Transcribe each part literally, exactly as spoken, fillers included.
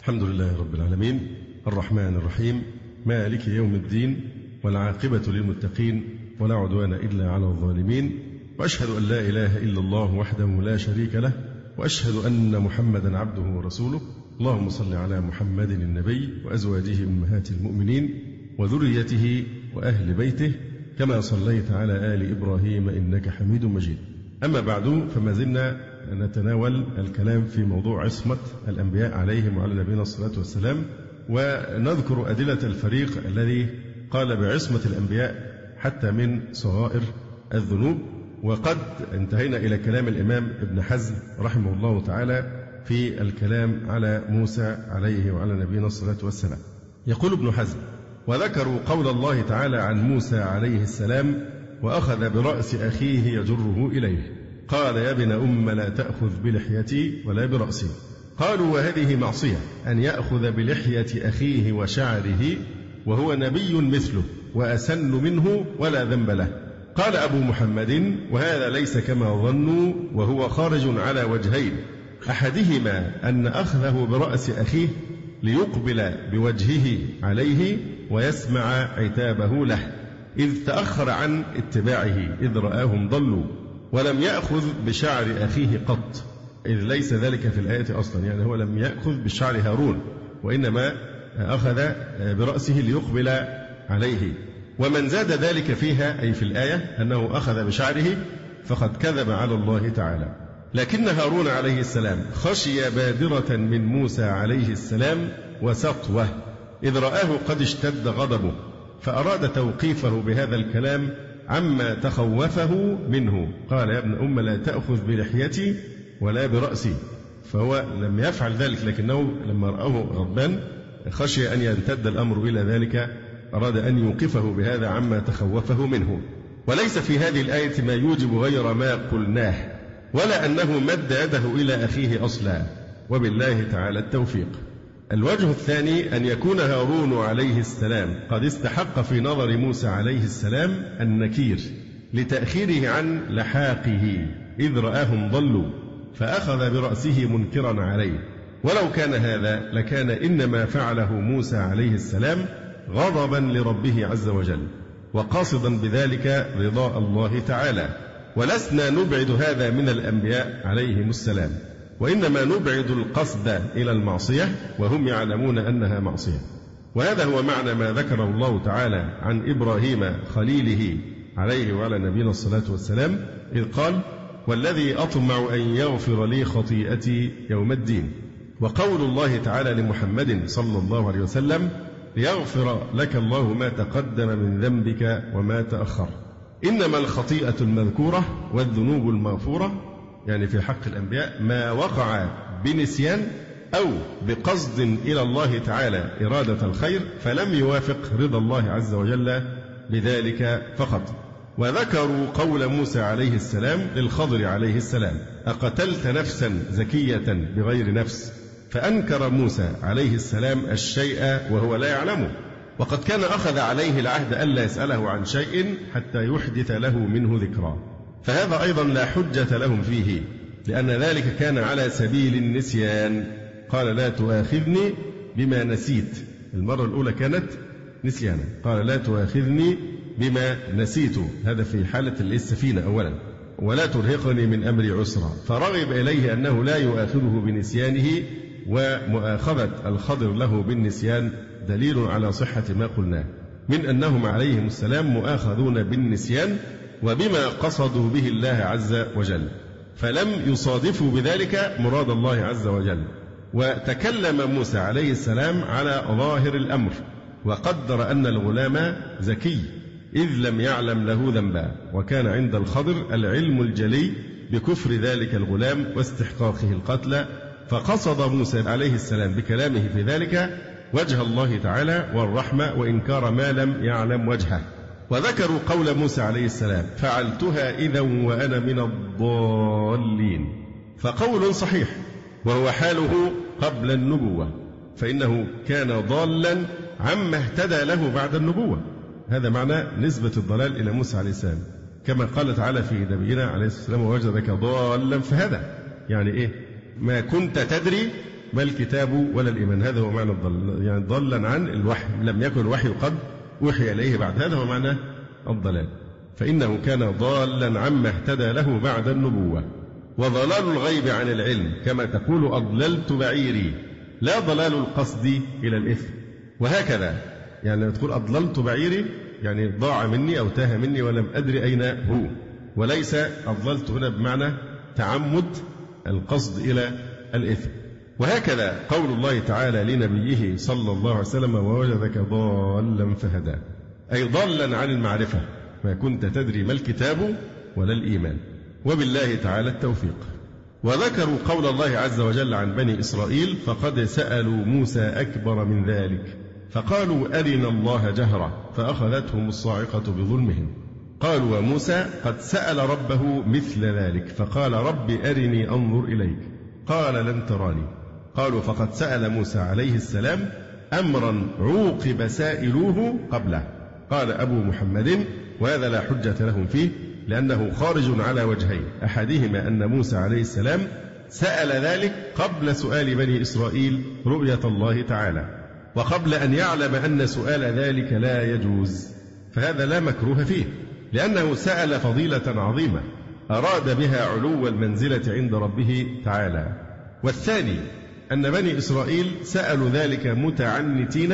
الحمد لله رب العالمين الرحمن الرحيم مالك يوم الدين والعاقبة للمتقين ولا عدوان إلا على الظالمين، وأشهد أن لا إله إلا الله وحده لا شريك له، وأشهد أن محمدا عبده ورسوله. اللهم صل على محمد النبي وأزواجه أمهات المؤمنين وذريته وأهل بيته كما صليت على آل إبراهيم إنك حميد مجيد. أما بعد، فما زلنا نتناول الكلام في موضوع عصمة الأنبياء عليهم وعلى نبينا الصلاة والسلام، ونذكر أدلة الفريق الذي قال بعصمة الأنبياء حتى من صغائر الذنوب. وقد انتهينا إلى كلام الإمام ابن حزم رحمه الله تعالى في الكلام على موسى عليه وعلى نبينا الصلاة والسلام. يقول ابن حزم: وذكروا قول الله تعالى عن موسى عليه السلام: وأخذ برأس أخيه يجره إليه، قال يا ابن أم لا تأخذ بلحيتي ولا برأسي. قالوا: وهذه معصية أن يأخذ بلحية أخيه وشعره وهو نبي مثله وأسن منه ولا ذنب له. قال أبو محمد: وهذا ليس كما ظنوا، وهو خارج على وجهين، أحدهما أن أخذه برأس أخيه ليقبل بوجهه عليه ويسمع عتابه له، إذ تأخر عن اتباعه إذ رآهم ضلوا، ولم يأخذ بشعر أخيه قط، إذ ليس ذلك في الآية أصلا، يعني هو لم يأخذ بشعر هارون، وإنما أخذ برأسه ليقبل عليه. ومن زاد ذلك فيها أي في الآية أنه أخذ بشعره فقد كذب على الله تعالى. لكن هارون عليه السلام خشي بادرة من موسى عليه السلام وسطوة إذ رآه قد اشتد غضبه، فأراد توقيفه بهذا الكلام عما تخوفه منه. قال يا ابن أم لا تأخذ بلحيتي ولا برأسي، فهو لم يفعل ذلك، لكنه لما رآه غضبان خشي أن يمتد الأمر إلى ذلك، أراد أن يوقفه بهذا عما تخوفه منه. وليس في هذه الآية ما يوجب غير ما قلناه، ولا أنه مد يده إلى أخيه أصلا، وبالله تعالى التوفيق. الوجه الثاني أن يكون هارون عليه السلام قد استحق في نظر موسى عليه السلام النكير لتأخيره عن لحاقه إذ رآهم ضلوا، فأخذ برأسه منكرا عليه. ولو كان هذا لكان إنما فعله موسى عليه السلام غضبا لربه عز وجل وقاصدا بذلك رضاء الله تعالى، ولسنا نبعد هذا من الأنبياء عليهم السلام، وإنما نبعد القصد إلى المعصية وهم يعلمون أنها معصية. وهذا هو معنى ما ذكره الله تعالى عن إبراهيم خليله عليه وعلى نبينا الصلاة والسلام إذ قال: والذي أطمع أن يغفر لي خطيئتي يوم الدين. وقول الله تعالى لمحمد صلى الله عليه وسلم: ليغفر لك الله ما تقدم من ذنبك وما تأخر. إنما الخطيئة المذكورة والذنوب المغفورة، يعني في حق الأنبياء، ما وقع بنسيان أو بقصد إلى الله تعالى إرادة الخير فلم يوافق رضا الله عز وجل بذلك فقط. وذكروا قول موسى عليه السلام للخضر عليه السلام: أقتلت نفسا زكية بغير نفس؟ فأنكر موسى عليه السلام الشيء وهو لا يعلمه، وقد كان أخذ عليه العهد ألا يسأله عن شيء حتى يحدث له منه ذكرى، فهذا أيضا لا حجة لهم فيه، لأن ذلك كان على سبيل النسيان. قال لا تؤاخذني بما نسيت، المرة الأولى كانت نسيانا، قال لا تؤاخذني بما نسيت، هذا في حالة السفينة أولا، ولا ترهقني من أمري عسرا، فرغب إليه أنه لا يؤاخذه بنسيانه، ومؤاخذة الخضر له بالنسيان دليل على صحة ما قلناه من أنهم عليهم السلام مؤاخذون بالنسيان وبما قصدوا به الله عز وجل، فلم يصادفوا بذلك مراد الله عز وجل. وتكلم موسى عليه السلام على ظاهر الأمر، وقدر أن الغلام زكي إذ لم يعلم له ذنبا، وكان عند الخضر العلم الجلي بكفر ذلك الغلام واستحقاقه القتل، فقصد موسى عليه السلام بكلامه في ذلك وجه الله تعالى والرحمة وإنكار ما لم يعلم وجهه. وذكروا قول موسى عليه السلام: فعلتها إذا وأنا من الضالين، فقول صحيح، وهو حاله قبل النبوة، فإنه كان ضالا عما اهتدى له بعد النبوة. هذا معنى نسبة الضلال إلى موسى عليه السلام، كما قال تعالى في نبينا عليه السلام: ووجدك ضالا فهدى، يعني إيه؟ ما كنت تدري ما الكتاب ولا الإيمان. هذا هو معنى الضلال، يعني ضلا عن الوحي، لم يكن الوحي قد وحي إليه بعد. هذا هو معنى الضلال، فإنه كان ضالا عما اهتدى له بعد النبوة. وضلال الغيب عن العلم كما تقول أضللت بعيري، لا ضلال القصد إلى الإثم. وهكذا يعني لما تقول أضللت بعيري يعني ضاع مني أو تاه مني ولم أدري أين هو، وليس أضللت هنا بمعنى تعمد القصد إلى الإثم. وهكذا قول الله تعالى لنبيه صلى الله عليه وسلم ووجدك ضالا فهدى، أي ضالا عن المعرفة، ما كنت تدري ما الكتاب ولا الإيمان. وبالله تعالى التوفيق. وذكروا قول الله عز وجل عن بني إسرائيل فقد سألوا موسى أكبر من ذلك فقالوا أرنا الله جهرة فأخذتهم الصاعقة بظلمهم. قالوا وموسى قد سأل ربه مثل ذلك فقال رب أرني أنظر إليك قال لن تراني. قالوا فقد سأل موسى عليه السلام أمرا عوقب سائلوه قبله. قال أبو محمد وهذا لا حجة لهم فيه لأنه خارج على وجهين، أحدهما أن موسى عليه السلام سأل ذلك قبل سؤال بني إسرائيل رؤية الله تعالى، وقبل أن يعلم أن سؤال ذلك لا يجوز، فهذا لا مكروه فيه لأنه سأل فضيلة عظيمة أراد بها علو المنزلة عند ربه تعالى. والثاني أن بني إسرائيل سألوا ذلك متعنتين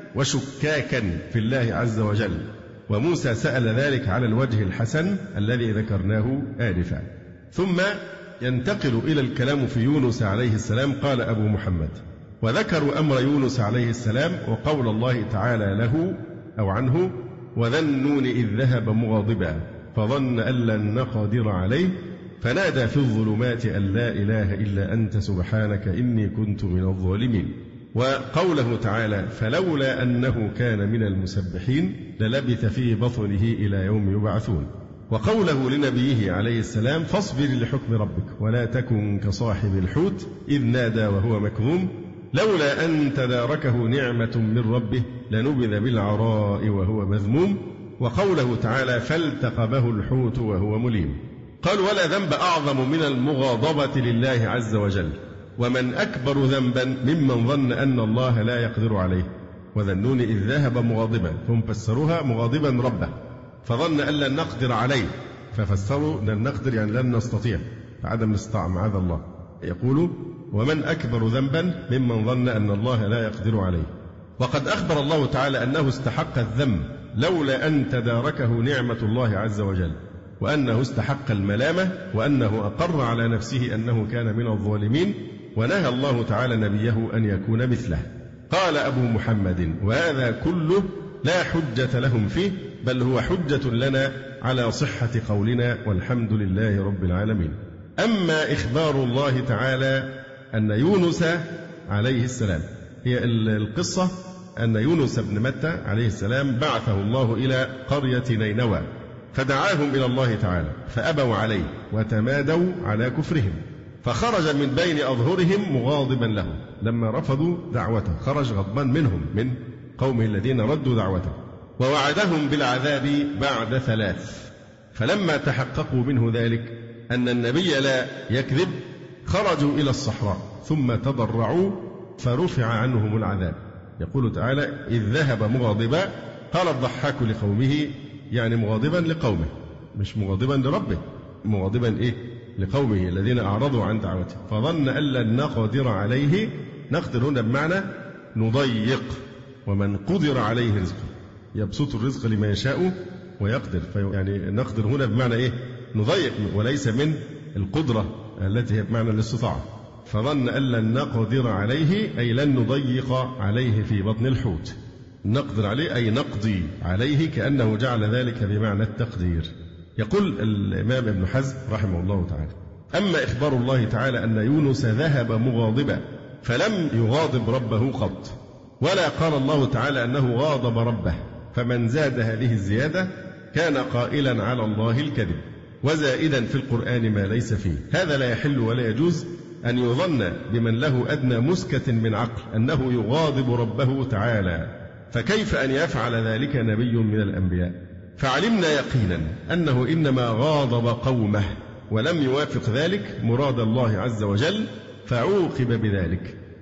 وشكاكا في الله عز وجل، وموسى سأل ذلك على الوجه الحسن الذي ذكرناه آنفا. ثم ينتقل إلى الكلام في يونس عليه السلام. قال أبو محمد وذكروا أمر يونس عليه السلام وقول الله تعالى له أو عنه وذا النون إذ ذهب مغاضبا فظن أن لن نقدر عليه فنادى في الظلمات أن لا إله إلا أنت سبحانك إني كنت من الظالمين. وقوله تعالى فلولا أنه كان من المسبحين للبث في بطنه إلى يوم يبعثون. وقوله لنبيه عليه السلام فاصبر لحكم ربك ولا تكن كصاحب الحوت إذ نادى وهو مكظوم لولا أن تداركه نعمة من ربه لنبذ بالعراء وهو مذموم. وقوله تعالى فالتقمه الحوت وهو مليم. قال ولا ذنب أعظم من المغاضبة لله عز وجل، ومن أكبر ذنبا ممن ظن أن الله لا يقدر عليه. وذنون إذ ذهب مغاضبا، هم فسروها مغاضبا ربه فظن أن لن نقدر عليه، ففسروا لن نقدر يعني لن نستطيع، فعدم الاستطاعة معاذ الله. يقول ومن أكبر ذنبا ممن ظن أن الله لا يقدر عليه. وقد أخبر الله تعالى أنه استحق الذنب لولا أن تداركه نعمة الله عز وجل، وأنه استحق الملامة، وأنه أقر على نفسه أنه كان من الظالمين، ونهى الله تعالى نبيه أن يكون مثله. قال أبو محمد وهذا كله لا حجة لهم فيه بل هو حجة لنا على صحة قولنا والحمد لله رب العالمين. أما إخبار الله تعالى أن يونس عليه السلام، هي القصة أن يونس بن متى عليه السلام بعثه الله إلى قرية نينوى فدعاهم إلى الله تعالى فأبوا عليه وتمادوا على كفرهم، فخرج من بين أظهرهم مغاضبا لهم لما رفضوا دعوته، خرج غضبان منهم من قومه الذين ردوا دعوته، ووعدهم بالعذاب بعد ثلاث. فلما تحققوا منه ذلك أن النبي لا يكذب خرجوا إلى الصحراء ثم تضرعوا فرفع عنهم العذاب. يقول تعالى إذ ذهب مغاضبا، قال الضحاك لقومه يعني مغاضبا لقومه مش مغاضبا لربه، مغاضبا إيه لقومه الذين أعرضوا عن دعوته، فظن أن لن نقدر عليه. نقدر هنا بمعنى نضيق، ومن قدر عليه رزقه يبسط الرزق لما يشاء ويقدر، يعني نقدر هنا بمعنى إيه نضيق وليس من القدرة التي هي بمعنى الاستطاعة. فظن أن لن نقدر عليه أي لن نضيق عليه في بطن الحوت. نقدر عليه أي نقضي عليه، كأنه جعل ذلك بمعنى التقدير. يقول الإمام ابن حزم رحمه الله تعالى أما إخبار الله تعالى أن يونس ذهب مغاضبا فلم يغاضب ربه قط، ولا قال الله تعالى أنه غاضب ربه، فمن زاد هذه الزيادة كان قائلا على الله الكذب وزائدا في القرآن ما ليس فيه. هذا لا يحل ولا يجوز أن يظن بمن له أدنى مسكة من عقل أنه يغاضب ربه تعالى، فكيف أن يفعل ذلك نبي من الأنبياء؟ فعلمنا يقينا أنه إنما غاضب قومه ولم يوافق ذلك مراد الله عز وجل فعوقب بذلك.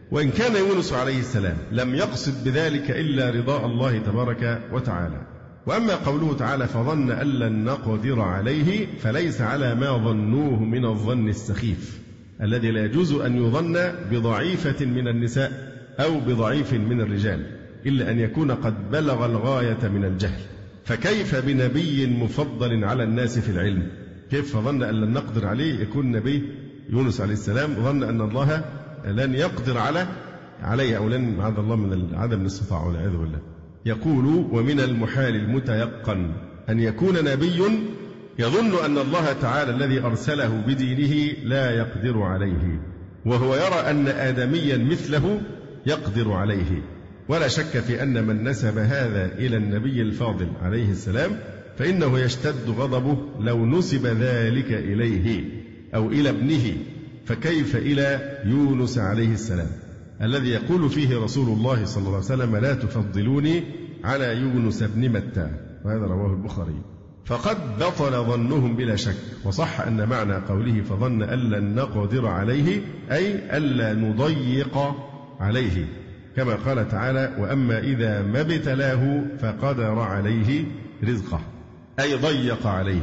وإن كان يونس عليه السلام لم يقصد بذلك إلا رضاء الله تبارك وتعالى. وأما قوله تعالى فظن أن لن نقدر عليه فليس على ما ظنوه من الظن السخيف الذي لا يجوز أن يظن بضعيفة من النساء أو بضعيف من الرجال إلا أن يكون قد بلغ الغاية من الجهل. فكيف بنبي مفضل على الناس في العلم؟ كيف ظن أن لن نقدر عليه؟ يكون نبي يونس عليه السلام ظن أن الله لن يقدر على عليه أو لن معاذ الله من عدم الاستطاعة والعياذ بالله. يقول ومن المحال المتيقن أن يكون نبي يظن أن الله تعالى الذي أرسله بدينه لا يقدر عليه، وهو يرى أن آدميا مثله يقدر عليه. ولا شك في أن من نسب هذا إلى النبي الفاضل عليه السلام فإنه يشتد غضبه لو نسب ذلك إليه أو إلى ابنه، فكيف إلى يونس عليه السلام الذي يقول فيه رسول الله صلى الله عليه وسلم لا تفضلوني على يونس بن متى، وهذا رواه البخاري. فقد بطل ظنهم بلا شك. وصح أن معنى قوله فظن أن لن نقدر عليه أي ألا نضيق عليه، كما قال تعالى وأما إذا ما ابتلاه فقدر عليه رزقه، أي ضيق عليه.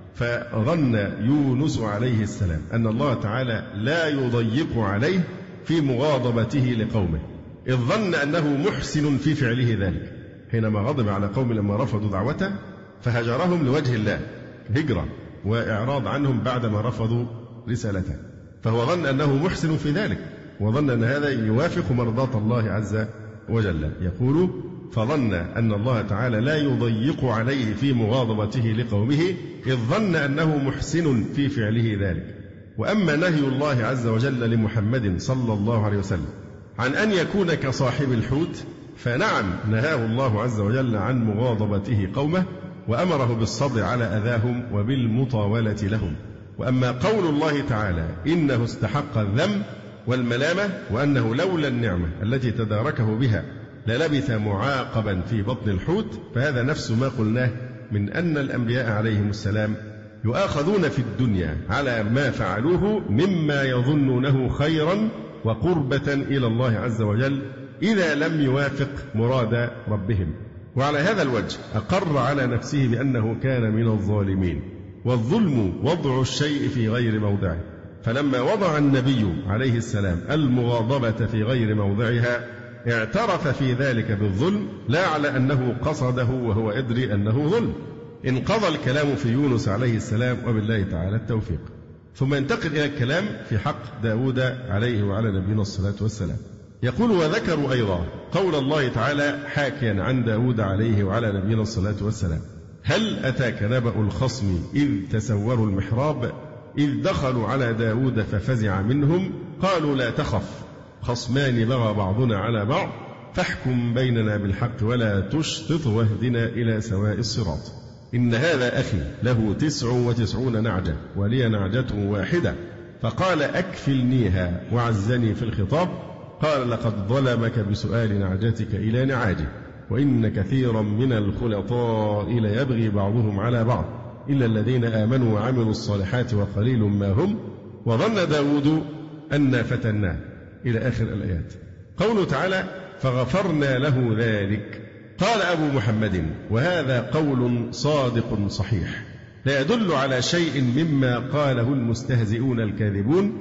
فظن يونس عليه السلام أن الله تعالى لا يضيق عليه في مغاضبته لقومه، إذ ظن أنه محسن في فعله ذلك حينما غضب على قوم لما رفضوا دعوته فهجرهم لوجه الله هجرة وإعراض عنهم بعدما رفضوا رسالته، فهو ظن أنه محسن في ذلك وظن أن هذا يوافق مرضاة الله عز وجل. يقول فظن أن الله تعالى لا يضيق عليه في مغاضبته لقومه إذ ظن أنه محسن في فعله ذلك. وأما نهي الله عز وجل لمحمد صلى الله عليه وسلم عن أن يكون كصاحب الحوت فنعم نهاه الله عز وجل عن مغاضبته قومه وأمره بالصبر على أذاهم وبالمطاولة لهم. وأما قول الله تعالى إنه استحق الذم والملامة وأنه لولا النعمة التي تداركه بها للبث معاقبا في بطن الحوت، فهذا نفس ما قلناه من أن الأنبياء عليهم السلام يؤاخذون في الدنيا على ما فعلوه مما يظنونه خيرا وقربة إلى الله عز وجل إذا لم يوافق مراد ربهم. وعلى هذا الوجه أقر على نفسه بأنه كان من الظالمين، والظلم وضع الشيء في غير موضعه. فلما وضع النبي عليه السلام المغاضبة في غير موضعها اعترف في ذلك بالظلم، لا على أنه قصده وهو يدري أنه ظلم. انقضى الكلام في يونس عليه السلام وبالله تعالى التوفيق. ثم ينتقل إلى الكلام في حق داود عليه وعلى نبينا الصلاة والسلام. يقول وذكروا أيضا قول الله تعالى حاكيا عن داود عليه وعلى نبينا الصلاة والسلام هل أتاك نبأ الخصم إذ تسوروا المحراب إذ دخلوا على داود ففزع منهم قالوا لا تخف خصمان بغى بعضنا على بعض فاحكم بيننا بالحق ولا تشطط واهدنا إلى سواء الصراط إن هذا أخي له تسع وتسعون نعجة ولي نعجة واحدة فقال أكفلنيها وعزني في الخطاب قال لقد ظلمك بسؤال نعجتك إلى نعاجه وإن كثيرا من الخلطاء ليبغي بعضهم على بعض إلا الذين آمنوا وعملوا الصالحات وقليل ما هم وظن داود أن فتناه إلى آخر الآيات. قوله تعالى فغفرنا له ذلك. قال أبو محمد وهذا قول صادق صحيح لا يدل على شيء مما قاله المستهزئون الكاذبون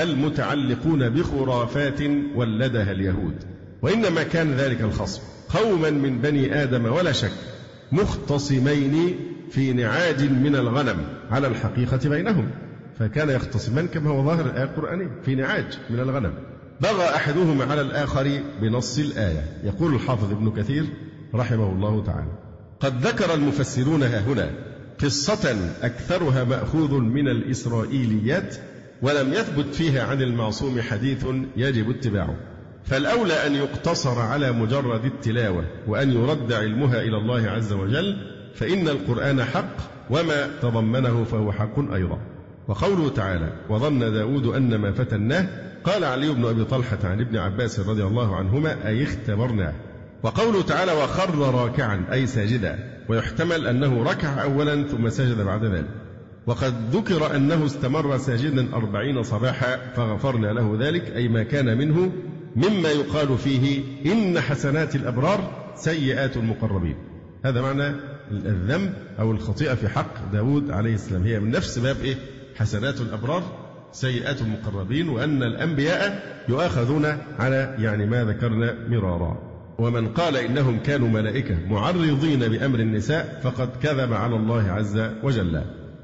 المتعلقون بخرافات ولدها اليهود، وإنما كان ذلك الخصم قوما من بني آدم ولا شك مختصمين في نعاج من الغنم على الحقيقة بينهم، فكان يختصمان كما هو ظاهر الآية القرآنية في نعاج من الغنم بغى أحدهما على الآخر بنص الآية. يقول الحافظ ابن كثير رحمه الله تعالى قد ذكر المفسرون هنا قصة أكثرها مأخوذ من الإسرائيليات ولم يثبت فيها عن المعصوم حديث يجب اتباعه، فالأولى أن يقتصر على مجرد التلاوة وأن يرد علمها إلى الله عز وجل، فإن القرآن حق وما تضمنه فهو حق أيضا. وقوله تعالى وظن داود أن ما فتناه قال علي بن أبي طلحة عن ابن عباس رضي الله عنهما أي اختبرناه. وقوله تعالى وخر راكعا أي ساجدا، ويحتمل أنه ركع أولا ثم سجد بعد ذلك. وقد ذكر أنه استمر ساجدا أربعين صباحا فغفرنا له ذلك أي ما كان منه مما يقال فيه إن حسنات الأبرار سيئات المقربين. هذا معنى الذنب أو الخطيئة في حق داود عليه السلام، هي من نفس باب إيه؟ حسنات الأبرار سيئات المقربين، وأن الأنبياء يؤاخذون على يعني ما ذكرنا مرارا. ومن قال إنهم كانوا ملائكة معرضين بأمر النساء فقد كذب على الله عز وجل،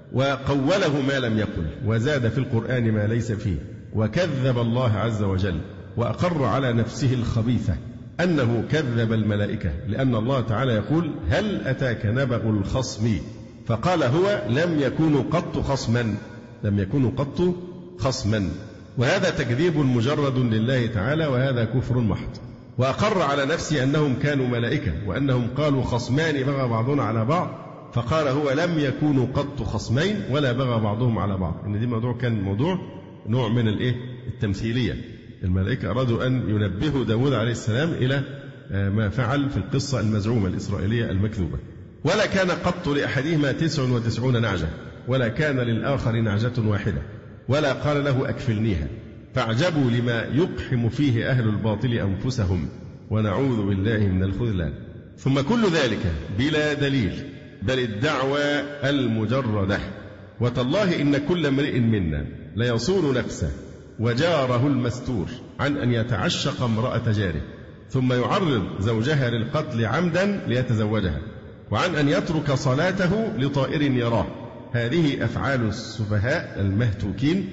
وقوله ما لم يقل، وزاد في القرآن ما ليس فيه، وكذب الله عز وجل، وأقر على نفسه الخبيثة أنه كذب الملائكة، لأن الله تعالى يقول هل أتاك نبأ الخصم، فقال هو لم يكونوا قط خصما، لم يكونوا قط خصما، وهذا تكذيب مجرد لله تعالى، وهذا كفر محض. وأقر على نفسه أنهم كانوا ملائكة، وأنهم قالوا خصمان بغى بعضنا على بعض، فقال هو لم يكونوا قط خصمين ولا بغى بعضهم على بعض. إن دي موضوع كان موضوع نوع من الإيه؟ التمثيلية. الملائكة أرادوا أن ينبهوا داود عليه السلام إلى ما فعل في القصة المزعومة الإسرائيلية المكذوبة. ولا كان قط لأحدهما تسع وتسعون نعجة، ولا كان للآخر نعجة واحدة، ولا قال له أكفلنيها، فاعجبوا لما يقحم فيه أهل الباطل أنفسهم، ونعوذ بالله من الخذلان. ثم كل ذلك بلا دليل، بل الدعوى المجردة. وتالله إن كل امرئ منا ليصون نفسه وجاره المستور عن أن يتعشق امرأة جاره، ثم يعرض زوجها للقتل عمدا ليتزوجها، وعن أن يترك صلاته لطائر يراه. هذه أفعال السفهاء المهتوكين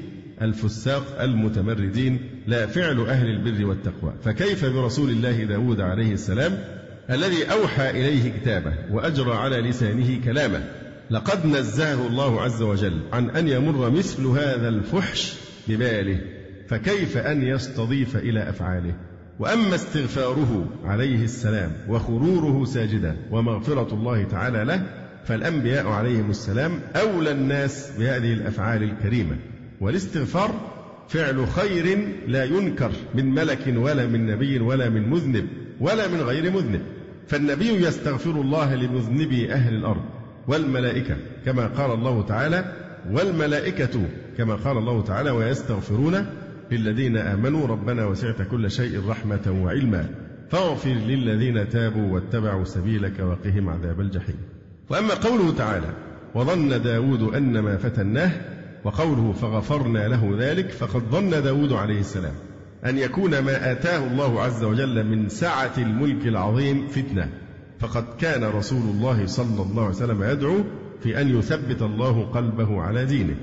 الفساق المتمردين، لا فعل أهل البر والتقوى. فكيف برسول الله داود عليه السلام الذي أوحى إليه كتابه وأجرى على لسانه كلامه؟ لقد نزهه الله عز وجل عن أن يمر مثل هذا الفحش بباله، فكيف أن يستضيف إلى أفعاله؟ وأما استغفاره عليه السلام وخروره ساجدا ومغفرة الله تعالى له، فالأنبياء عليهم السلام أولى الناس بهذه الأفعال الكريمة. والاستغفار فعل خير لا ينكر من ملك ولا من نبي ولا من مذنب ولا من غير مذنب. فالنبي يستغفر الله لمذنبي أهل الأرض، والملائكة كما قال الله تعالى، والملائكة كما قال الله تعالى ويستغفرون للذين آمنوا ربنا وسعت كل شيء رحمة وعلما فاغفر للذين تابوا واتبعوا سبيلك وقهم عذاب الجحيم. وأما قوله تعالى وظن داود أن ما فتناه، وقوله فغفرنا له ذلك، فقد ظن داود عليه السلام أن يكون ما آتاه الله عز وجل من سعة الملك العظيم فتنة، فقد كان رسول الله صلى الله عليه وسلم يدعو في أن يثبت الله قلبه على دينه،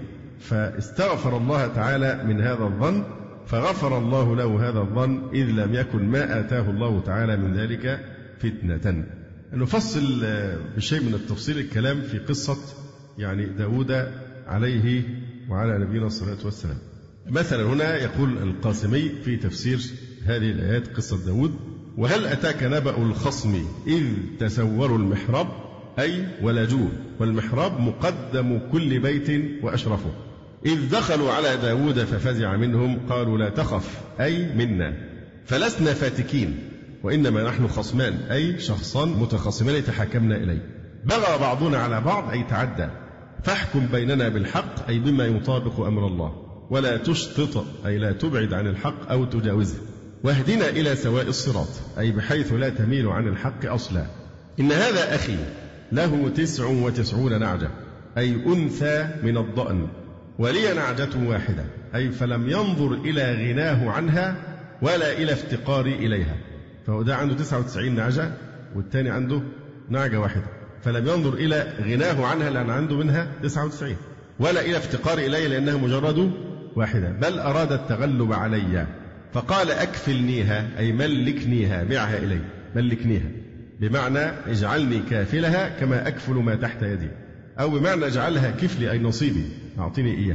فاستغفر الله تعالى من هذا الظن، فغفر الله له هذا الظن، إذ لم يكن ما آتاه الله تعالى من ذلك فتنة. نفصل بشيء من التفصيل الكلام في قصة يعني داود عليه وعلى نبينا الصلاة والسلام. مثلا هنا يقول القاسمي في تفسير هذه الآيات قصة داود: وهل أتاك نبأ الخصم إذ تسوروا المحراب، أي ولجوه، والمحراب مقدم كل بيت وأشرفه، إذ دخلوا على داود ففزع منهم قالوا لا تخف أي منا فلسنا فاتكين وإنما نحن خصمان، أي شخصان متخاصمان يتحاكمنا إليه، بغى بعضنا على بعض أي تعدى، فاحكم بيننا بالحق أي بما يطابق أمر الله، ولا تشطط أي لا تبعد عن الحق أو تجاوزه، واهدنا إلى سواء الصراط أي بحيث لا تميل عن الحق أصلا. إن هذا أخي له تسع وتسعون نعجة أي أنثى من الضأن، ولي نعجة واحدة أي فلم ينظر إلى غناه عنها ولا إلى افتقاري إليها، فهو ده عنده تسعة وتسعين نعجة والتاني عنده نعجة واحدة، فلم ينظر إلى غناه عنها لأن عنده منها تسعة وتسعين، ولا إلى افتقاري إليها لأنها مجرد واحدة، بل أراد التغلب علي فقال أكفلنيها أي ملكنيها، بعها إلي، ملكنيها بمعنى اجعلني كافلها كما أكفل ما تحت يدي، أو بمعنى اجعلها كفلي أي نصيبي أعطني إياه.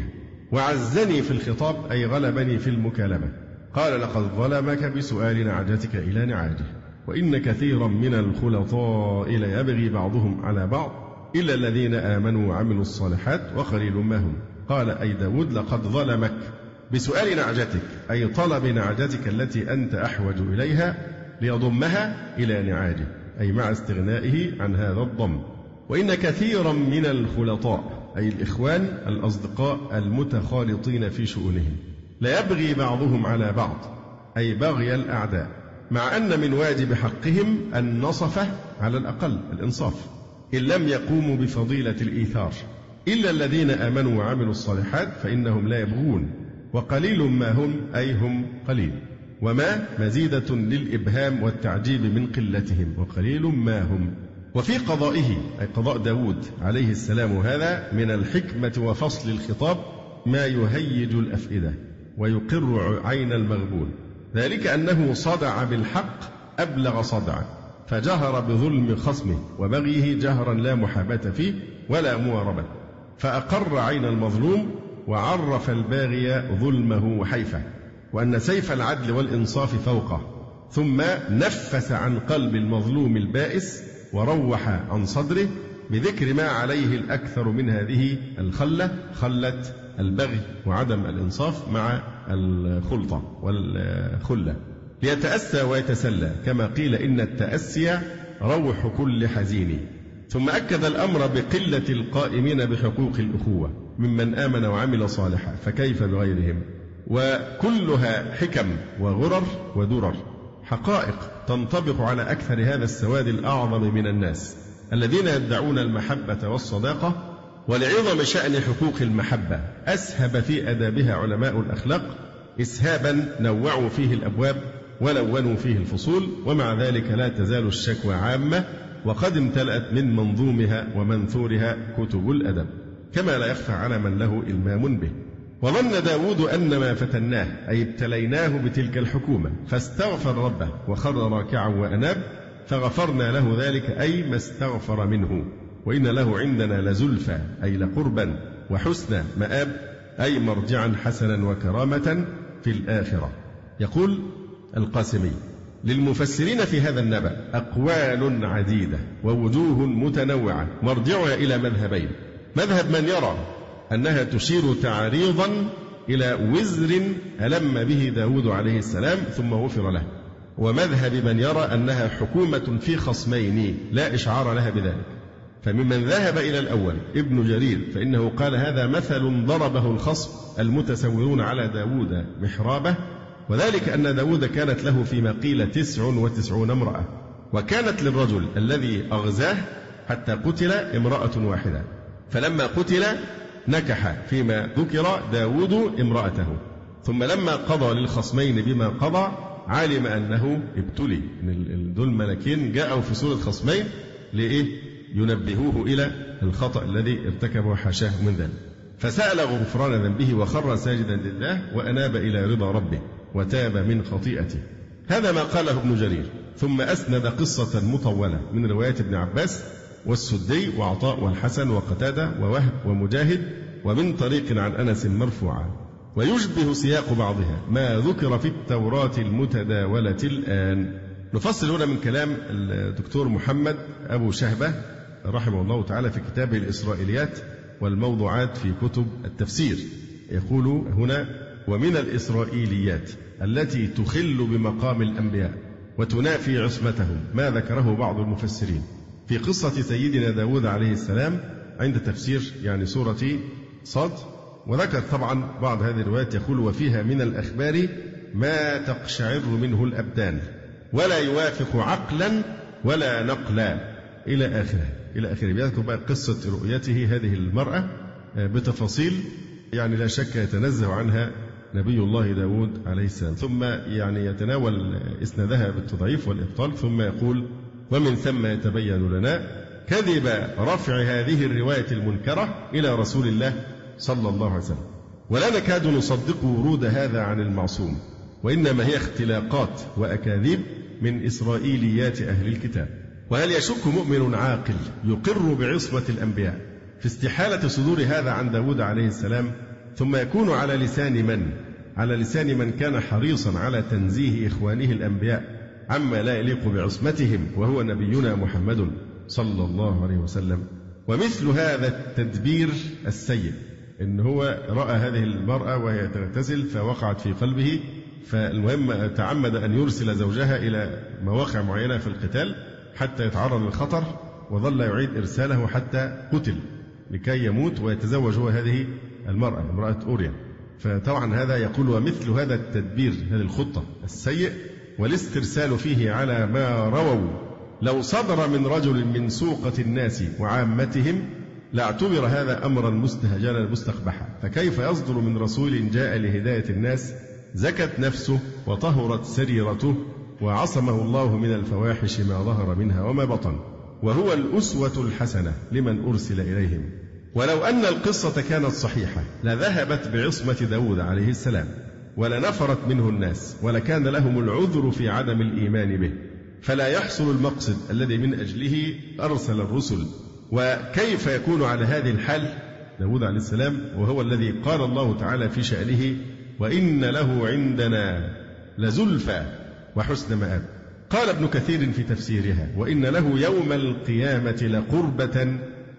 وعزني في الخطاب أي غلبني في المكالمة، قال لقد ظلمك بسؤال نعجتك إلى نعاجه، وإن كثيرا من الخلطاء ليبغي بعضهم على بعض إلا الذين آمنوا وعملوا الصالحات وقليل ما هم. قال أي داود لقد ظلمك بسؤال نعجتك أي طلب نعجتك التي أنت أحوج إليها ليضمها إلى نعاجه، أي مع استغنائه عن هذا الضم. وإن كثيرا من الخلطاء أي الإخوان الأصدقاء المتخالطين في شؤونهم لا يبغي بعضهم على بعض أي بغي الأعداء، مع أن من واجب حقهم النصفة على الأقل الإنصاف إن لم يقوموا بفضيلة الإيثار، إلا الذين آمنوا وعملوا الصالحات فإنهم لا يبغون، وقليل ما هم أي هم قليل، وما مزيدة للإبهام والتعجيب من قلتهم، وقليل ما هم. وفي قضائه أي قضاء داود عليه السلام هذا من الحكمة وفصل الخطاب ما يهيج الأفئدة ويقر عين المغبون، ذلك أنه صدع بالحق أبلغ صدع، فجهر بظلم خصمه وبغيه جهرا لا محاباة فيه ولا مواربة، فأقر عين المظلوم وعرف الباغي ظلمه وحيفه، وأن سيف العدل والإنصاف فوقه، ثم نفس عن قلب المظلوم البائس وروح عن صدره بذكر ما عليه الأكثر من هذه الخلة، خلة البغي وعدم الإنصاف مع الخلطة والخلة، ليتأسى ويتسلى، كما قيل إن التأسي روح كل حزين. ثم أكد الأمر بقلة القائمين بحقوق الأخوة ممن آمن وعمل صالحا، فكيف بغيرهم؟ وكلها حكم وغرر ودرر، حقائق تنطبق على أكثر هذا السواد الأعظم من الناس الذين يدعون المحبة والصداقة. ولعظم شأن حقوق المحبة أسهب في أدابها علماء الأخلاق إسهابا نوعوا فيه الأبواب ولونوا فيه الفصول، ومع ذلك لا تزال الشكوى عامة، وقد امتلأت من منظومها ومنثورها كتب الأدب، كما لا يخفى على من له إلمام به. وظن داود أن ما فتناه أي ابتليناه بتلك الحكومة، فاستغفر ربه وخر راكعا وأناب، فغفرنا له ذلك أي ما استغفر منه، وإن له عندنا لزلفى أي لقربا، وحسن مآب أي مرجعا حسنا وكرامة في الآخرة. يقول القاسمي: للمفسرين في هذا النبأ أقوال عديدة ووجوه متنوعة، مرجعها إلى مذهبين: مذهب من يرى أنها تشير تعريضا إلى وزر ألم به داود عليه السلام ثم غفر له، ومذهب من يرى أنها حكومة في خصمين لا إشعار لها بذلك. فممن ذهب إلى الأول ابن جرير، فإنه قال هذا مثل ضربه الخصم المتسورون على داود محرابه، وذلك أن داود كانت له فيما قيل تسع وتسعون امرأة، وكانت للرجل الذي أغزاه حتى قتل امرأة واحدة، فلما قتل نكح فيما ذكر داود امرأته، ثم لما قضى للخصمين بما قضى علم أنه ابتلي. دول ملكين جاءوا في صورة خصمين لإيه؟ ينبهوه إلى الخطأ الذي ارتكبه حاشاه من ذلك، فسأل غفران ذنبه وخر ساجدا لله وأناب إلى رضا ربه وتاب من خطيئته. هذا ما قاله ابن جرير، ثم أسند قصة مطولة من رواية ابن عباس والسدي وعطاء والحسن وقتادة ووهب ومجاهد، ومن طريق عن أنس مرفوعا، ويشبه سياق بعضها ما ذكر في التوراة المتداولة الآن. نفصل هنا من كلام الدكتور محمد أبو شهبة رحمه الله تعالى في كتابه الإسرائيليات والموضوعات في كتب التفسير. يقول هنا: ومن الإسرائيليات التي تخل بمقام الأنبياء وتنافي عصمتهم ما ذكره بعض المفسرين في قصة سيدنا داود عليه السلام عند تفسير يعني سورة صاد. وذكر طبعا بعض هذه الروايات يقول: وفيها من الأخبار ما تقشعر منه الأبدان ولا يوافق عقلا ولا نقلا إلى آخره إلى آخره. بيذكر بقى قصة رؤيته هذه المرأة بتفاصيل يعني لا شك يتنزه عنها نبي الله داود عليه السلام، ثم يعني يتناول إسنادها بالتضعيف والإبطال، ثم يقول: ومن ثم يتبين لنا كذب رفع هذه الرواية المنكرة إلى رسول الله صلى الله عليه وسلم، ولا نكاد نصدق ورود هذا عن المعصوم، وإنما هي اختلاقات وأكاذيب من إسرائيليات أهل الكتاب. وهل يشك مؤمن عاقل يقر بعصمة الأنبياء في استحالة صدور هذا عن داود عليه السلام، ثم يكون على لسان من على لسان من كان حريصا على تنزيه إخوانه الأنبياء عما لا يليق بعصمتهم، وهو نبينا محمد صلى الله عليه وسلم؟ ومثل هذا التدبير السيء، إن هو رأى هذه المرأة وهي تغتسل فوقعت في قلبه، فالمهم تعمد أن يرسل زوجها إلى مواقع معينة في القتال حتى يتعرض للخطر، وظل يعيد إرساله حتى قتل لكي يموت ويتزوج هو هذه المرأة امرأة أوريا. فطبعا هذا يقول ومثل هذا التدبير، هذه الخطة السيء والاسترسال فيه على ما رووا لو صدر من رجل من سوقة الناس وعامتهم لاعتبر هذا أمرا مستهجنا مستقبحا، فكيف يصدر من رسول جاء لهداية الناس زكت نفسه وطهرت سريرته وعصمه الله من الفواحش ما ظهر منها وما بطن، وهو الأسوة الحسنة لمن أرسل إليهم. ولو أن القصة كانت صحيحة لذهبت بعصمة داود عليه السلام ولنفرت منه الناس ولكان لهم العذر في عدم الإيمان به، فلا يحصل المقصد الذي من أجله أرسل الرسل. وكيف يكون على هذه الحال داود عليه السلام وهو الذي قال الله تعالى في شأنه وإن له عندنا لزلفى وحسن مآب. قال ابن كثير في تفسيرها وإن له يوم القيامة لقربة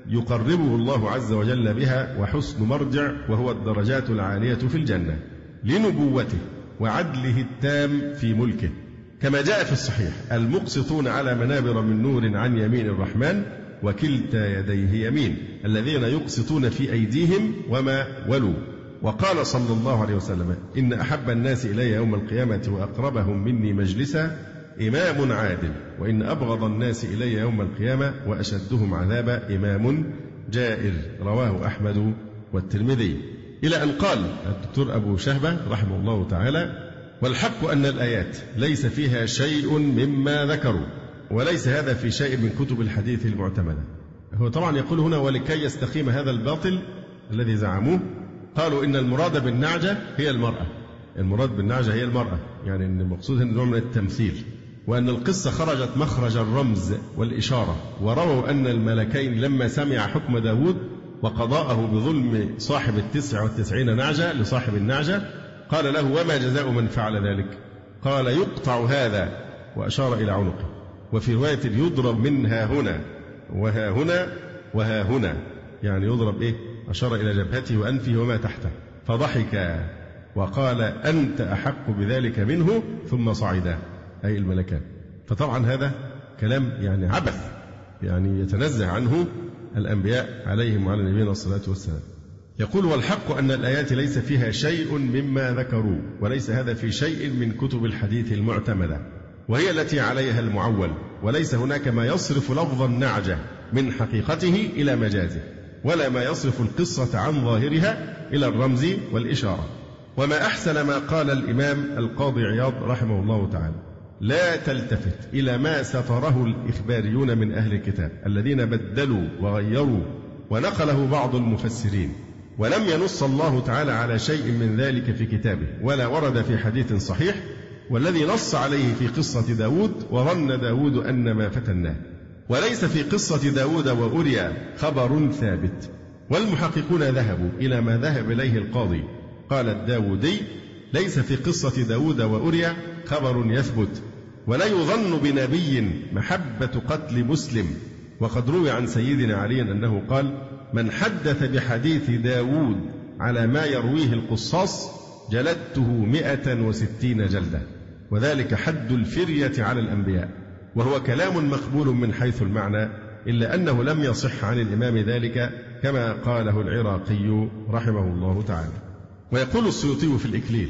يقربه الله عز وجل بها وحسن مرجع، وهو الدرجات العالية في الجنة لنبوته وعدله التام في ملكه، كما جاء في الصحيح المقسطون على منابر من نور عن يمين الرحمن وكلتا يديه يمين، الذين يقسطون في أيديهم وما ولوا. وقال صلى الله عليه وسلم إن أحب الناس إلي يوم القيامة وأقربهم مني مجلسا إمام عادل، وإن أبغض الناس إلي يوم القيامة وأشدهم عذابا إمام جائر، رواه أحمد والترمذي. إلى أن قال الدكتور أبو شهبة رحمه الله تعالى والحق أن الآيات ليس فيها شيء مما ذكروا، وليس هذا في شيء من كتب الحديث المعتمدة. هو طبعا يقول هنا ولكي يستقيم هذا الباطل الذي زعموه قالوا إن المراد بالنعجة هي المرأة، المراد بالنعجة هي المرأة، يعني أن المقصود هنا نوع من التمثيل، وأن القصة خرجت مخرج الرمز والإشارة. ورووا أن الملكين لما سمع حكم داود وقضاءه بظلم صاحب التسع والتسعين نعجة لصاحب النعجة قال له وما جزاء من فعل ذلك؟ قال يقطع هذا وأشار إلى عنقه، وفي رواية يضرب من ها هنا وها هنا وها هنا، يعني يضرب إيه؟ أشار إلى جبهته وأنفه وما تحته، فضحك وقال أنت أحق بذلك منه، ثم صعدا أي الملكان. فطبعا هذا كلام يعني عبث، يعني يتنزه عنه الأنبياء عليهم وعلى نبينا الصلاة والسلام. يقول والحق أن الآيات ليس فيها شيء مما ذكروا، وليس هذا في شيء من كتب الحديث المعتمدة، وهي التي عليها المعول، وليس هناك ما يصرف لفظ النعجة من حقيقته إلى مجازه، ولا ما يصرف القصة عن ظاهرها إلى الرمز والإشارة. وما أحسن ما قال الإمام القاضي عياض رحمه الله تعالى لا تلتفت إلى ما ستره الإخباريون من أهل الكتاب الذين بدلوا وغيروا ونقله بعض المفسرين، ولم ينص الله تعالى على شيء من ذلك في كتابه ولا ورد في حديث صحيح، والذي نص عليه في قصة داود وظن داود أن ما فتناه، وليس في قصة داود وأوريا خبر ثابت. والمحققون ذهبوا إلى ما ذهب إليه القاضي. قال الداودي ليس في قصة داود وأوريا خبر يثبت، ولا يظن بنبي محبة قتل مسلم. وقد روي عن سيدنا علي أنه قال من حدث بحديث داود على ما يرويه القصاص جلدته مئة وستين جلدة، وذلك حد الفرية على الأنبياء. وهو كلام مقبول من حيث المعنى، إلا أنه لم يصح عن الإمام ذلك كما قاله العراقي رحمه الله تعالى. ويقول السيوطي في الإكليل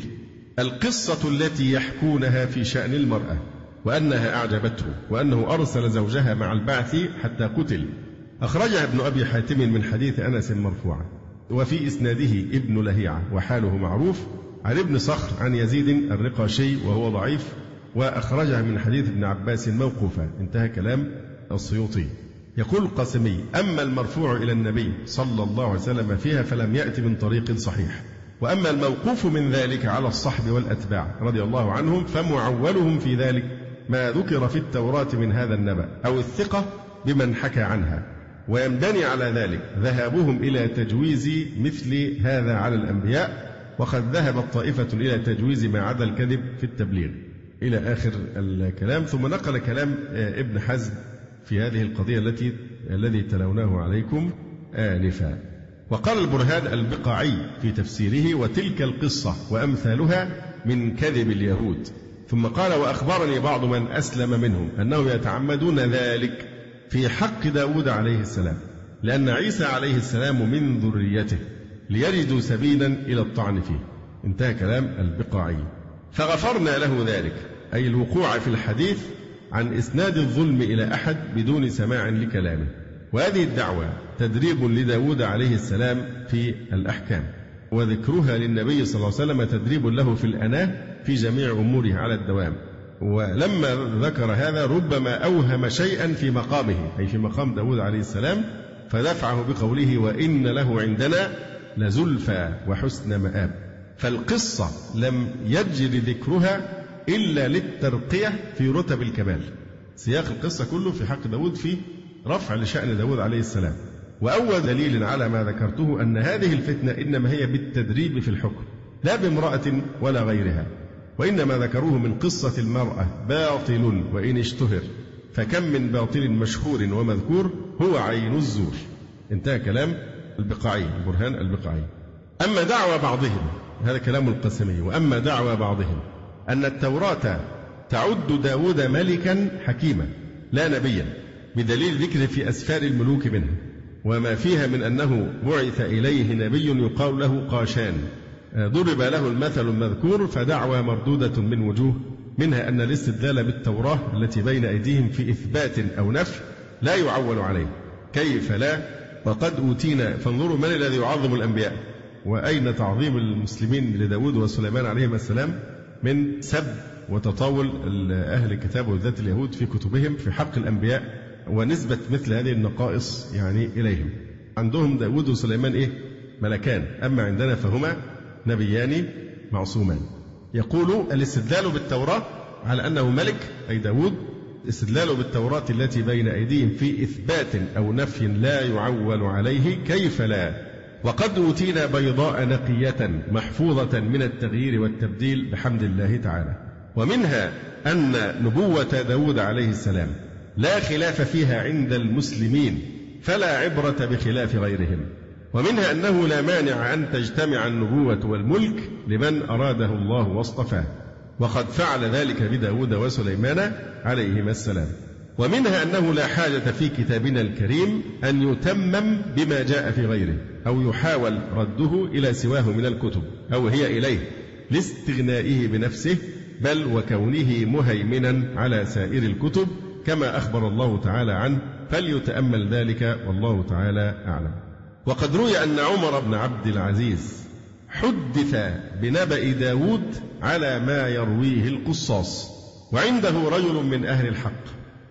القصة التي يحكونها في شأن المرأة وأنها أعجبته وأنه أرسل زوجها مع البعث حتى قتل أخرجها ابن أبي حاتم من حديث أنس مرفوعا، وفي إسناده ابن لهيعة وحاله معروف عن ابن صخر عن يزيد الرقاشي وهو ضعيف، وأخرجها من حديث ابن عباس موقوفا. انتهى كلام السيوطي. يقول القاسمي أما المرفوع إلى النبي صلى الله عليه وسلم فيها فلم يأتي من طريق صحيح، وأما الموقوف من ذلك على الصحب والأتباع رضي الله عنهم فمعولهم في ذلك ما ذكر في التوراة من هذا النبأ أو الثقة بمن حكى عنها، وينبني على ذلك ذهابهم إلى تجويز مثل هذا على الأنبياء، وقد ذهبت طائفة إلى تجويز ما عدا الكذب في التبليغ إلى آخر الكلام. ثم نقل كلام ابن حزم في هذه القضية التي الذي تلوناه عليكم آنفا. وقال البرهان البقاعي في تفسيره وتلك القصة وأمثالها من كذب اليهود. ثم قال وأخبرني بعض من أسلم منهم أنهم يتعمدون ذلك في حق داود عليه السلام، لأن عيسى عليه السلام من ذريته ليجدوا سبيلا إلى الطعن فيه. انتهى كلام البقاعي. فغفرنا له ذلك، أي الوقوع في الحديث عن إسناد الظلم إلى أحد بدون سماع لكلامه. وهذه الدعوة تدريب لداود عليه السلام في الأحكام، وذكرها للنبي صلى الله عليه وسلم تدريب له في الأناة في جميع أموره على الدوام. ولما ذكر هذا ربما أوهم شيئا في مقامه، أي في مقام داود عليه السلام، فدفعه بقوله وإن له عندنا لزلفى وحسن مآب. فالقصة لم يجري ذكرها إلا للترقية في رتب الكمال. سياق القصة كله في حق داود في رفع لشأن داود عليه السلام. وأول دليل على ما ذكرته أن هذه الفتنة إنما هي بالتدريب في الحكم لا بامرأة ولا غيرها، وإنما ذكروه من قصة المرأة باطل وإن اشتهر، فكم من باطل مشهور ومذكور هو عين الزور. انتهى كلام البقاعي، البرهان البقاعي. أما دعوى بعضهم، هذا كلام القسمي، وأما دعوى بعضهم أن التوراة تعد داود ملكا حكيما لا نبيا، بدليل ذكر في أسفار الملوك منها وما فيها من أنه بعث إليه نبي يقال له قاشان، ضرب له المثل المذكور، فدعوى مردودة من وجوه، منها أن الاستدلال بالتوراة التي بين أيديهم في إثبات أو نفي لا يعول عليه، كيف لا وقد أوتينا. فانظروا من الذي يعظم الأنبياء، وأين تعظيم المسلمين لداود وسليمان عليهما السلام من سب وتطاول أهل الكتاب وذات اليهود في كتبهم في حق الأنبياء ونسبة مثل هذه النقائص يعني إليهم. عندهم داود وسليمان إيه؟ ملكان، أما عندنا فهما نبيان معصومان. يقول الاستدلال بالتوراة على أنه ملك أي داود، استدلال بالتوراة التي بين أيديهم في إثبات أو نفي لا يعول عليه، كيف لا وقد أوتينا بيضاء نقية محفوظة من التغيير والتبديل بحمد الله تعالى. ومنها أن نبوة داود عليه السلام لا خلاف فيها عند المسلمين، فلا عبرة بخلاف غيرهم. ومنها أنه لا مانع أن تجتمع النبوة والملك لمن أراده الله واصطفاه، وقد فعل ذلك بداود وسليمان عليهما السلام. ومنها أنه لا حاجة في كتابنا الكريم أن يتمم بما جاء في غيره أو يحاول رده إلى سواه من الكتب أو هي إليه لاستغنائه بنفسه، بل وكونه مهيمنا على سائر الكتب كما أخبر الله تعالى عنه، فليتأمل ذلك والله تعالى أعلم. وقد روي أن عمر بن عبد العزيز حدث بنبأ داود على ما يرويه القصاص، وعنده رجل من أهل الحق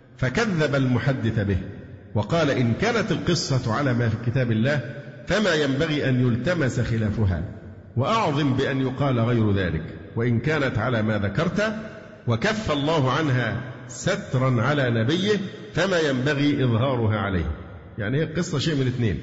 فكذب المحدث به وقال إن كانت القصة على ما في كتاب الله فما ينبغي أن يلتمس خلافها، وأعظم بأن يقال غير ذلك، وإن كانت على ما ذكرت وكف الله عنها سترا على نبيه فما ينبغي إظهارها عليه. يعني هي القصة شيء من اثنين،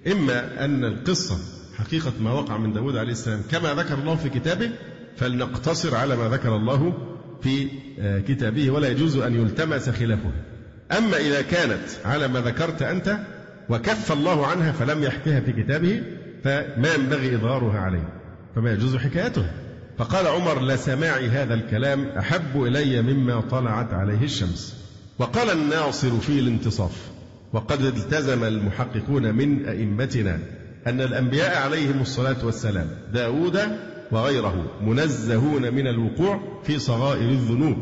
إما أن القصة حقيقة ما وقع من داود عليه السلام كما ذكر الله في كتابه، فلنقتصر على ما ذكر الله في كتابه ولا يجوز أن يلتمس خلافه. أما إذا كانت على ما ذكرت أنت وكف الله عنها فلم يحكيها في كتابه فما ينبغي إظهارها عليه، فما يجوز حكايتها. فقال عمر لسماع هذا الكلام أحب إلي مما طلعت عليه الشمس. وقال الناصر في الانتصاف وقد التزم المحققون من أئمتنا أن الأنبياء عليهم الصلاة والسلام داود وغيره منزهون من الوقوع في صغائر الذنوب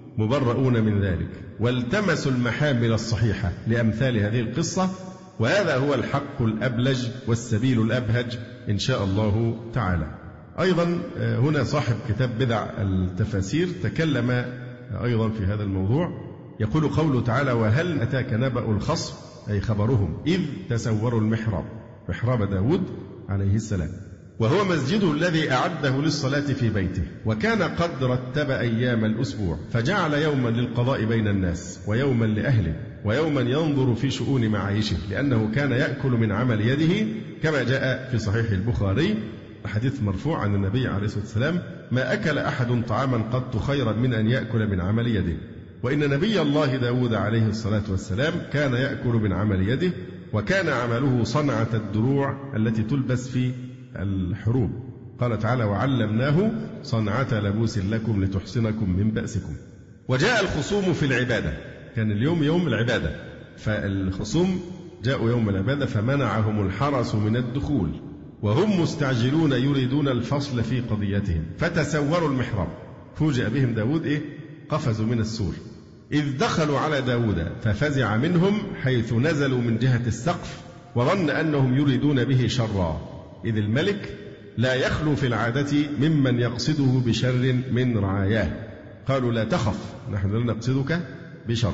مبرؤون من ذلك، والتمسوا المحامل الصحيحة لأمثال هذه القصة، وهذا هو الحق الأبلج والسبيل الأبهج إن شاء الله تعالى. أيضا هنا صاحب كتاب بدع التفاسير تكلم أيضا في هذا الموضوع، يقول قوله تعالى وهل أتاك نبأ الخصم، أي خبرهم إذ تسوروا المحراب، محراب داود عليه السلام، وهو مسجده الذي أعده للصلاة في بيته، وكان قد رتب أيام الأسبوع فجعل يوما للقضاء بين الناس ويوما لأهله ويوما ينظر في شؤون معايشه، لأنه كان يأكل من عمل يده كما جاء في صحيح البخاري حديث مرفوع عن النبي عليه الصلاة والسلام ما أكل أحد طعاما قط خيرا من أن يأكل من عمل يده. وإن نبي الله داود عليه الصلاة والسلام كان يأكل من عمل يده، وكان عمله صنعة الدروع التي تلبس في الحروب. قال تعالى وعلمناه صنعة لبوس لكم لتحصنكم من بأسكم. وجاء الخصوم في العبادة، كان اليوم يوم العبادة، فالخصوم جاءوا يوم العبادة فمنعهم الحرس من الدخول، وهم مستعجلون يريدون الفصل في قضيتهم فتسوروا المحراب. فوجئ بهم داود إيه؟ قفزوا من السور. إذ دخلوا على داود ففزع منهم حيث نزلوا من جهة السقف وظن أنهم يريدون به شرا، إذ الملك لا يخلو في العادة ممن يقصده بشر من رعاياه. قالوا لا تخف، نحن لا نقصدك بشر،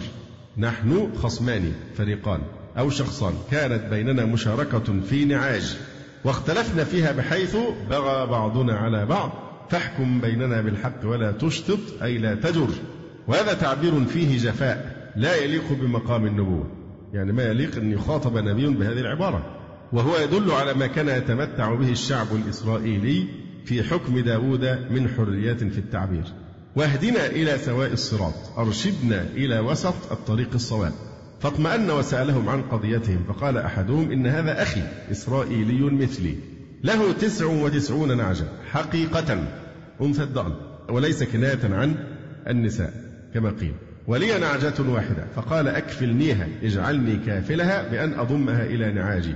نحن خصمان فريقان أو شخصان كانت بيننا مشاركة في نعاج واختلفنا فيها بحيث بغى بعضنا على بعض، فاحكم بيننا بالحق ولا تشطط أي لا تجر. وهذا تعبير فيه جفاء لا يليق بمقام النبوة، يعني ما يليق أن يخاطب نبي بهذه العبارة، وهو يدل على ما كان يتمتع به الشعب الإسرائيلي في حكم داود من حرية في التعبير. واهدنا إلى سواء الصراط، أرشدنا إلى وسط الطريق الصواب. فاطمأن وسألهم عن قضيتهم، فقال أحدهم إن هذا أخي إسرائيلي مثلي له تسع وتسعون نعجة حقيقة أنثى الضأن وليس كناية عن النساء كما قيل، ولي نعجة واحدة، فقال أكفلنيها اجعلني كافلها بأن أضمها إلى نعاجي،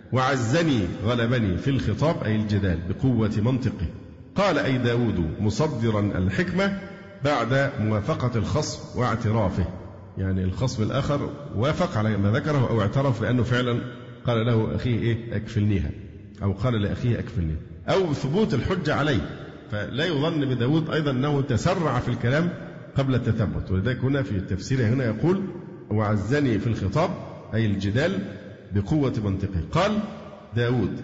وعزني غلبني في الخطاب أي الجدال بقوة منطقه. قال أي داود مصدرا الحكمة بعد موافقة الخصم واعترافه، يعني الخصم الآخر وافق على ما ذكره أو اعترف بأنه فعلا قال له أخيه إيه أكفلنيها، أو قال لأخيه أكفلنيها، أو ثبوت الحجة عليه. فلا يظن بداود أيضا أنه تسرع في الكلام قبل التثبت، ولذلك هنا في التفسير هنا يقول وعزني في الخطاب أي الجدال بقوة منطقه. قال داود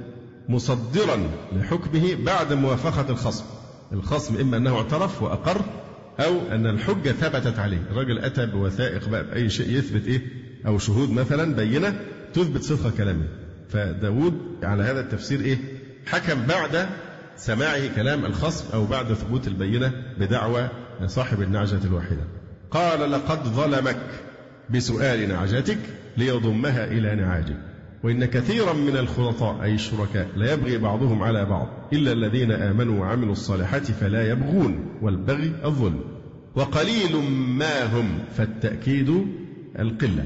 مصدرا لحكمه بعد موافقة الخصم، الخصم إما أنه اعترف وأقر أو أن الحجة ثبتت عليه، الرجل أتى بوثائق بقى بأي شيء يثبت إيه، أو شهود مثلا بينة تثبت صدق كلامه. فداود على هذا التفسير إيه حكم بعد سماعه كلام الخصم أو بعد ثبوت البينة بدعوى صاحب النعجة الواحدة. قال لقد ظلمك بسؤال نعجتك ليضمها إلى نعاجه، وإن كثيرا من الخلطاء أي الشركاء لا يبغي بعضهم على بعض إلا الذين آمنوا وعملوا الصالحات فلا يبغون، والبغي الظلم، وقليل ما هم، فالتأكيد القلة.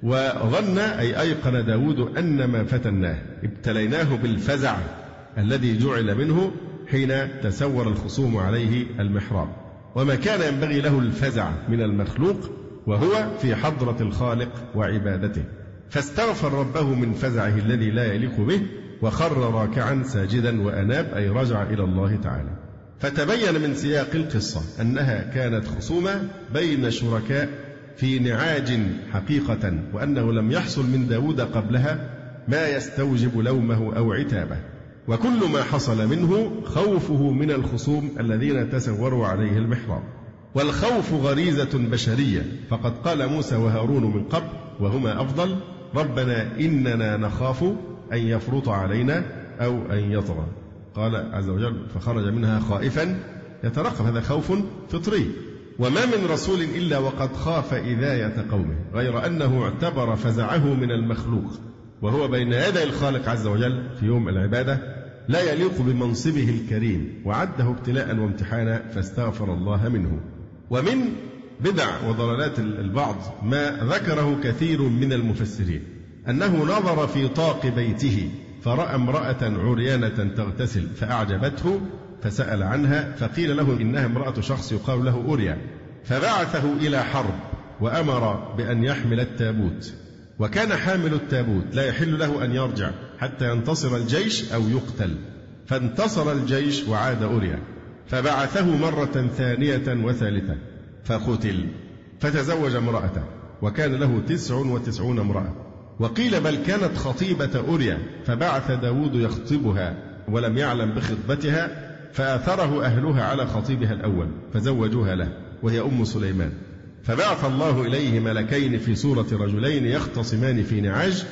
وظن أي أيقن داود أن ما فتناه ابتليناه بالفزع الذي جعل منه حين تسور الخصوم عليه المحراب، وما كان ينبغي له الفزع من المخلوق وهو في حضرة الخالق وعبادته، فاستغفر ربه من فزعه الذي لا يليق به وخر راكعا ساجدا وأناب أي رجع إلى الله تعالى. فتبين من سياق القصة أنها كانت خصومة بين شركاء في نعاج حقيقة، وأنه لم يحصل من داود قبلها ما يستوجب لومه أو عتابه، وكل ما حصل منه خوفه من الخصوم الذين تسوروا عليه المحراب. والخوف غريزة بشرية، فقد قال موسى وهارون من قبل وهما أفضل ربنا إننا نخاف أن يفرط علينا أو أن يطغى. قال عز وجل فخرج منها خائفا يترقب، هذا خوف فطري. وما من رسول إلا وقد خاف إذاية قومه، غير أنه اعتبر فزعه من المخلوق وهو بين يدي الخالق عز وجل في يوم العبادة لا يليق بمنصبه الكريم، وعده ابتلاء وامتحانا فاستغفر الله منه. ومن بدع وضلالات البعض ما ذكره كثير من المفسرين أنه نظر في طاق بيته فرأى امرأة عريانة تغتسل فأعجبته فسأل عنها، فقيل له إنها امرأة شخص يقال له أوريا، فبعثه إلى حرب وأمر بأن يحمل التابوت، وكان حامل التابوت لا يحل له أن يرجع حتى ينتصر الجيش أو يقتل، فانتصر الجيش وعاد أوريا، فبعثه مرة ثانية وثالثة فقتل، فتزوج امرأته وكان له تسع وتسعون امرأة. وقيل بل كانت خطيبة أوريا، فبعث داود يخطبها ولم يعلم بخطبتها، فآثره أهلها على خطيبها الأول فزوجوها له وهي أم سليمان، فبعث الله إليه ملكين في صورة رجلين يختصمان في نعاج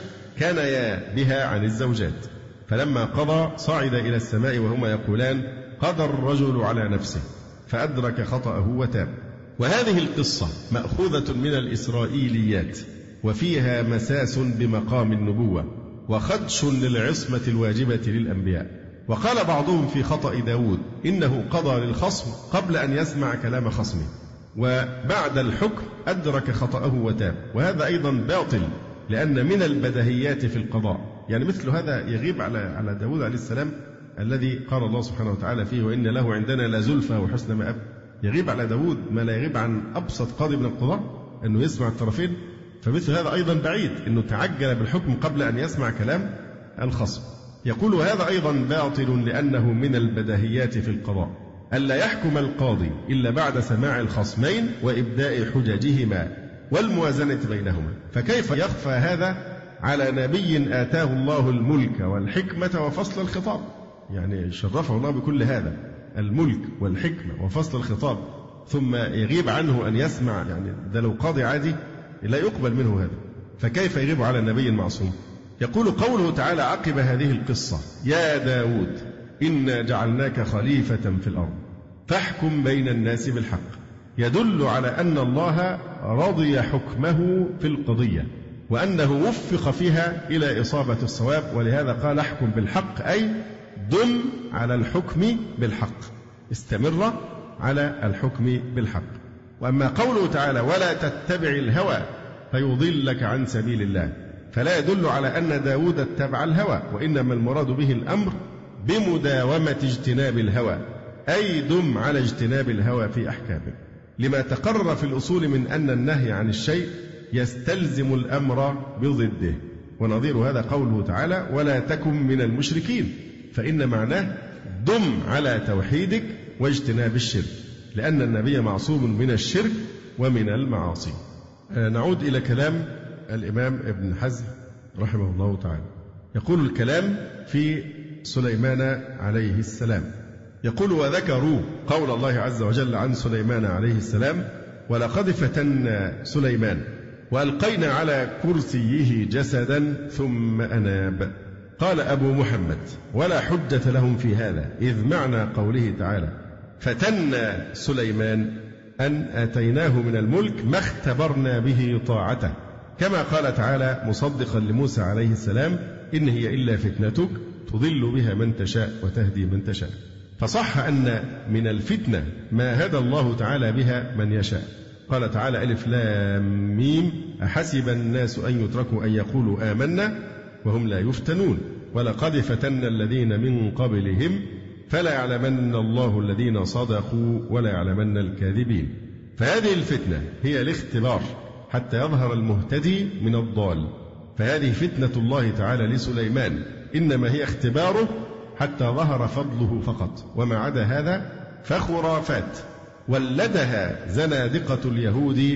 كانيا بها عن الزوجات، فلما قضى صعد إلى السماء وهما يقولان قضى الرجل على نفسه، فأدرك خطأه وتاب. وهذه القصة مأخوذة من الإسرائيليات وفيها مساس بمقام النبوة وخدش للعصمة الواجبة للأنبياء. وقال بعضهم في خطأ داود إنه قضى للخصم قبل أن يسمع كلام خصمه، وبعد الحكم أدرك خطأه وتاب، وهذا أيضا باطل، لأن من البدهيات في القضاء يعني مثل هذا يغيب على على داود عليه السلام الذي قال الله سبحانه وتعالى فيه وإن له عندنا لزلفى وحسن مآب. يغيب على داود ما لا يغيب عن أبسط قاضي من القضاة، أنه يسمع الطرفين. فمثل هذا أيضا بعيد، أنه تعجل بالحكم قبل أن يسمع كلام الخصم. يقول وهذا أيضا باطل لأنه من البديهيات في القضاء ألا يحكم القاضي إلا بعد سماع الخصمين وإبداء حججهما والموازنة بينهما، فكيف يخفى هذا على نبي آتاه الله الملك والحكمة وفصل الخطاب؟ يعني شرفه الله بكل هذا، الملك والحكمة وفصل الخطاب، ثم يغيب عنه أن يسمع. يعني ده لو قاضي عادي لا يقبل منه هذا، فكيف يغيب على النبي المعصوم؟ يقول قوله تعالى عقب هذه القصة يا داود إنا جعلناك خليفة في الأرض فاحكم بين الناس بالحق، يدل على أن الله رضي حكمه في القضية وأنه وفق فيها إلى إصابة الصواب، ولهذا قال احكم بالحق، أي دم على الحكم بالحق، استمر على الحكم بالحق. وأما قوله تعالى ولا تتبع الهوى فيضلك عن سبيل الله، فلا يدل على أن داود اتبع الهوى، وإنما المراد به الأمر بمداومة اجتناب الهوى، أي دم على اجتناب الهوى في أحكامه، لما تقرر في الأصول من أن النهي عن الشيء يستلزم الأمر بضده. ونظير هذا قوله تعالى ولا تكن من المشركين، فإن معناه دم على توحيدك واجتناب الشرك، لأن النبي معصوم من الشرك ومن المعاصي. نعود إلى كلام الإمام ابن حزم رحمه الله تعالى. يقول الكلام في سليمان عليه السلام، يقول وذكروا قول الله عز وجل عن سليمان عليه السلام ولقد فتنا سليمان وألقينا على كرسيه جسدا ثم أناب. قال أبو محمد ولا حجة لهم في هذا، إذ معنى قوله تعالى فتنا سليمان أن آتيناه من الملك ما اختبرنا به طاعته، كما قال تعالى مصدقا لموسى عليه السلام إن هي إلا فتنتك تضل بها من تشاء وتهدي من تشاء. فصح أن من الفتنة ما هدى الله تعالى بها من يشاء. قال تعالى ألف لام ميم أحسب الناس أن يتركوا أن يقولوا آمنا وهم لا يفتنون ولقد فتنا الذين من قبلهم فلا يعلمن الله الذين صدقوا ولا يعلمن الكاذبين. فهذه الفتنة هي الاختبار حتى يظهر المهتدي من الضال، فهذه فتنة الله تعالى لسليمان، إنما هي اختباره حتى ظهر فضله فقط، وما عدا هذا فخرافات ولدها زنادقة اليهود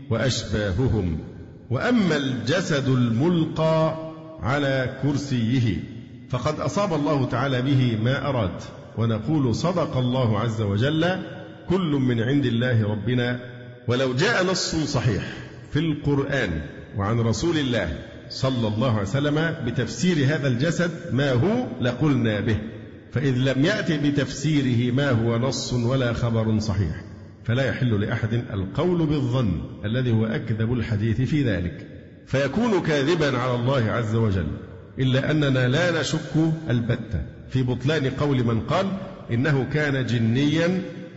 وأشباههم. وأما الجسد الملقى على كرسيه فقد أصاب الله تعالى به ما أراد، ونقول صدق الله عز وجل كل من عند الله ربنا، ولو جاء نص صحيح في القرآن وعن رسول الله صلى الله عليه وسلم بتفسير هذا الجسد ما هو لقلنا به، فإذ لم يأتي بتفسيره ما هو نص ولا خبر صحيح فلا يحل لأحد القول بالظن الذي هو أكذب الحديث في ذلك، فيكون كاذبا على الله عز وجل. إلا أننا لا نشك البتة في بطلان قول من قال إنه كان جنيا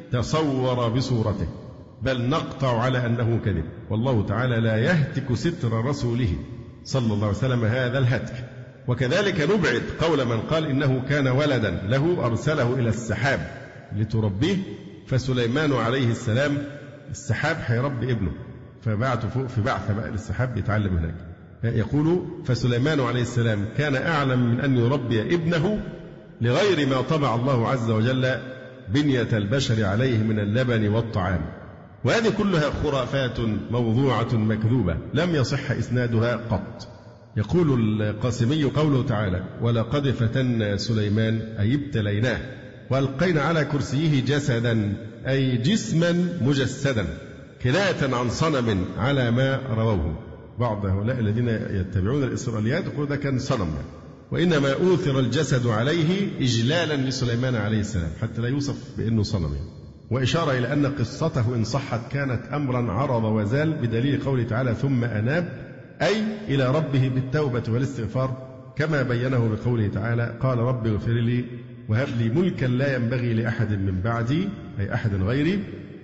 تصور بصورته، بل نقطع على أنه كذب، والله تعالى لا يهتك ستر رسوله صلى الله عليه وسلم هذا الهتك. وكذلك نبعد قول من قال إنه كان ولدا له أرسله إلى السحاب لتربيه، فسليمان عليه السلام السحاب هيربي ابنه، فبعثه فوق في بعثة بقى للسحاب يتعلم هناك. يقول فسليمان عليه السلام كان أعلم من أن يربي ابنه لغير ما طبع الله عز وجل بنية البشر عليه من اللبن والطعام. وهذه كلها خرافات موضوعة مكذوبة لم يصح إسنادها قط. يقول القاسمي قوله تعالى ولقد فتنا سليمان أي ابتليناه، وألقينا على كرسيه جسدا أي جسما مجسدا، كناية عن صنم على ما رووه. بعض هؤلاء الذين يتبعون الإسرائيليات يقول ده كان صنم يعني. وإنما أوثر الجسد عليه إجلالا لسليمان عليه السلام حتى لا يوصف بأنه صنم يعني. وإشارة إلى أن قصته إن صحت كانت أمرا عرض وزال، بدليل قوله تعالى ثم أناب أي إلى ربه بالتوبة والاستغفار، كما بينه بقوله تعالى قال رب اغفر لي وهب لي ملكا لا ينبغي لأحد من بعدي أي أحد غيري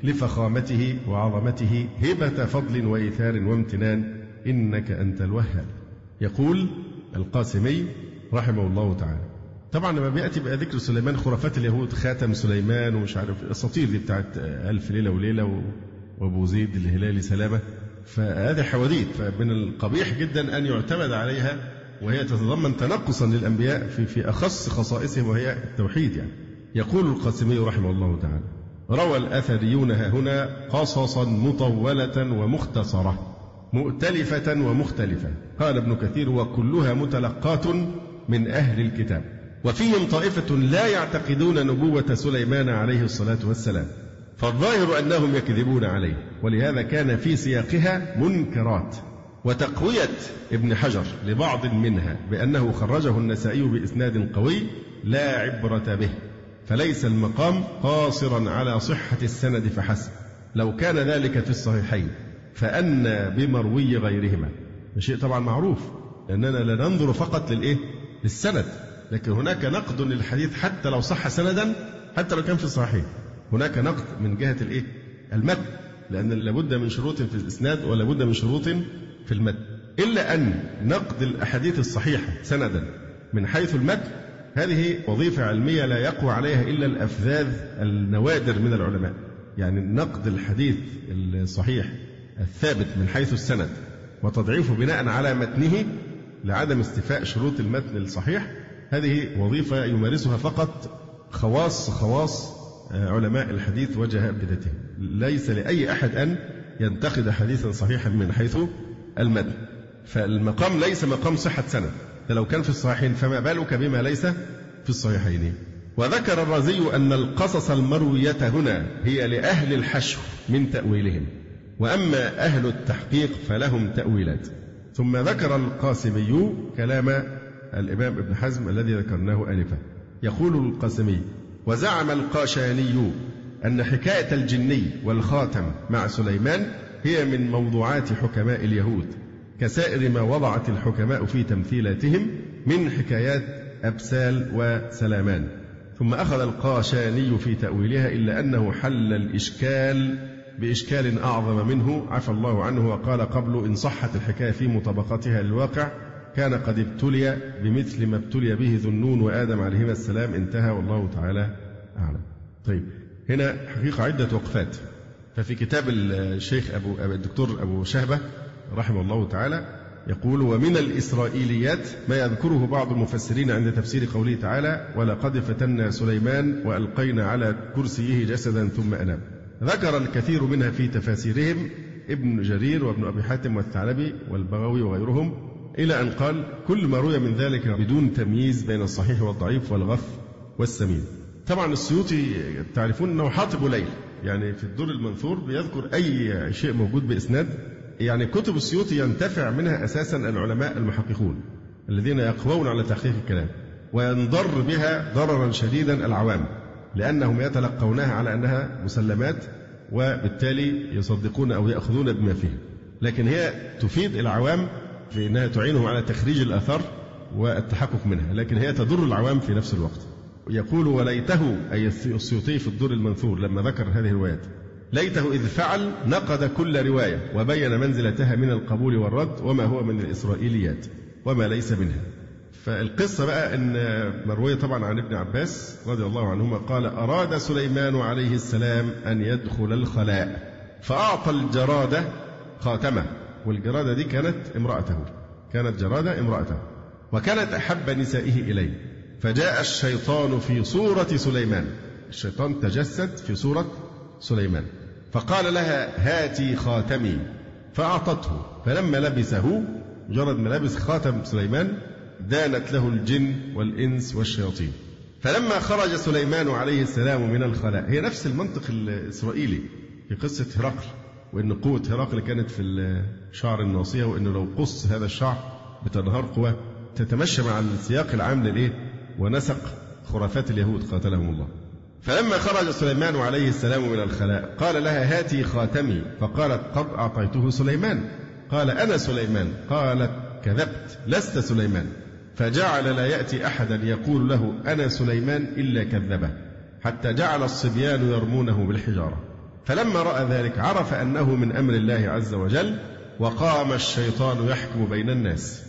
لفخامته وعظمته هبة فضل وإيثار وامتنان إنك أنت الوهاب. يقول القاسمي رحمه الله تعالى. طبعا لما بيأتي بقى ذكر سليمان خرافات اليهود، خاتم سليمان ومش عارف الأساطير دي بتاعت ألف ليلة وليلة وأبو زيد الهلالي سلامة، فهذه حواديت، فمن القبيح جدا أن يعتمد عليها وهي تتضمن تنقصا للأنبياء في في أخص خصائصهم وهي التوحيد. يعني يقول القاسمي رحمه الله تعالى: روى الأثريون هنا قصصا مطولة ومختصرة مؤتلفة ومختلفة. قال ابن كثير: وكلها متلقاة من أهل الكتاب، وفيهم طائفة لا يعتقدون نبوة سليمان عليه الصلاة والسلام، فالظاهر أنهم يكذبون عليه، ولهذا كان في سياقها منكرات. وتقوية ابن حجر لبعض منها بأنه خرجه النسائي بإسناد قوي لا عبرة به، فليس المقام قاصرا على صحة السند فحسب، لو كان ذلك في الصحيحين فأن بمروي غيرهما. شيء طبعا معروف أننا لا ننظر فقط للإيه؟ للسند، لكن هناك نقد للحديث حتى لو صح سندا، حتى لو كان في الصحيح هناك نقد من جهة الإيه؟ المتن، لأن لابد من شروط في الإسناد ولابد من شروط في المتن، إلا أن نقد الأحاديث الصحيحة سندا من حيث المتن هذه وظيفة علمية لا يقوى عليها إلا الأفذاذ النوادر من العلماء. يعني نقد الحديث الصحيح الثابت من حيث السند وتضعيفه بناء على متنه لعدم استيفاء شروط المتن الصحيح، هذه وظيفة يمارسها فقط خواص خواص علماء الحديث وجهابذتهم. ليس لأي أحد أن ينتقد حديثا صحيحا من حيث المتن، فالمقام ليس مقام صحة سند، لو كان في الصحيحين فما بالك بما ليس في الصحيحين. وذكر الرازي أن القصص المروية هنا هي لأهل الحشو من تأويلهم، وأما أهل التحقيق فلهم تأويلات. ثم ذكر القاسمي كلام الإمام ابن حزم الذي ذكرناه آنفا. يقول القاسمي: وزعم القاشاني أن حكاية الجني والخاتم مع سليمان هي من موضوعات حكماء اليهود، كسائر ما وضعت الحكماء في تمثيلاتهم من حكايات أبسال وسلامان. ثم أخذ القاشاني في تأويلها، إلا أنه حل الإشكال بإشكال أعظم منه عفى الله عنه، وقال قبل: إن صحت الحكاية في مطابقتها للواقع كان قد ابتلي بمثل ما ابتلي به ذو النون وآدم عليهما السلام. انتهى، والله تعالى أعلم. طيب، هنا حقيقة عدة وقفات. ففي كتاب الشيخ أبو الدكتور أبو شهبة رحمه الله تعالى يقول: ومن الإسرائيليات ما يذكره بعض المفسرين عند تفسير قوله تعالى: ولقد فتنا سليمان وألقينا على كرسيه جسدا ثم أناب. ذكر الكثير منها في تفاسيرهم ابن جرير وابن أبي حاتم والثعلبي والبغوي وغيرهم، إلى أن قال: كل ما روي من ذلك بدون تمييز بين الصحيح والضعيف والغث والسمين. طبعا السيوطي تعرفون أنه حاطب ليل، يعني في الدر المنثور بيذكر أي شيء موجود بإسناد. يعني كتب السيوطي ينتفع منها أساسا العلماء المحققون الذين يقوون على تحقيق الكلام، وينضر بها ضررا شديدا العوام، لأنهم يتلقونها على أنها مسلمات وبالتالي يصدقون أو يأخذون بما فيها، لكن هي تفيد العوام في أنها تعينهم على تخريج الآثار والتحقق منها، لكن هي تضر العوام في نفس الوقت. يقول: وليته أي السيوطي في الدر المنثور لما ذكر هذه الروايات، ليته إذ فعل نقد كل رواية وبين منزلتها من القبول والرد وما هو من الإسرائيليات وما ليس منها. فالقصة بقى أن مروية طبعا عن ابن عباس رضي الله عنهما قال: أراد سليمان عليه السلام أن يدخل الخلاء فأعطى الجرادة خاتمه، والجرادة دي كانت امرأته، كانت جرادة امرأته، وكانت أحب نسائه إليه، فجاء الشيطان في صورة سليمان، الشيطان تجسد في صورة سليمان، فقال لها: هاتي خاتمي، فأعطته، فلما لبسه مجرد ما لبس خاتم سليمان دانت له الجن والإنس والشياطين. فلما خرج سليمان عليه السلام من الخلاء، هي نفس المنطق الإسرائيلي في قصة هرقل، وإن قوة هرقل كانت في الشعر الناصية، وإنه لو قص هذا الشعر بتنهار قوة، تتمشى مع السياق العام للإيه ونسق خرافات اليهود قاتلهم الله. فلما خرج سليمان عليه السلام من الخلاء قال لها: هاتي خاتمي، فقالت: قد أعطيته سليمان. قال: أنا سليمان. قالت: كذبت، لست سليمان. فجعل لا يأتي أحدا يقول له أنا سليمان إلا كذبه، حتى جعل الصبيان يرمونه بالحجارة. فلما رأى ذلك عرف أنه من أمر الله عز وجل، وقام الشيطان يحكم بين الناس.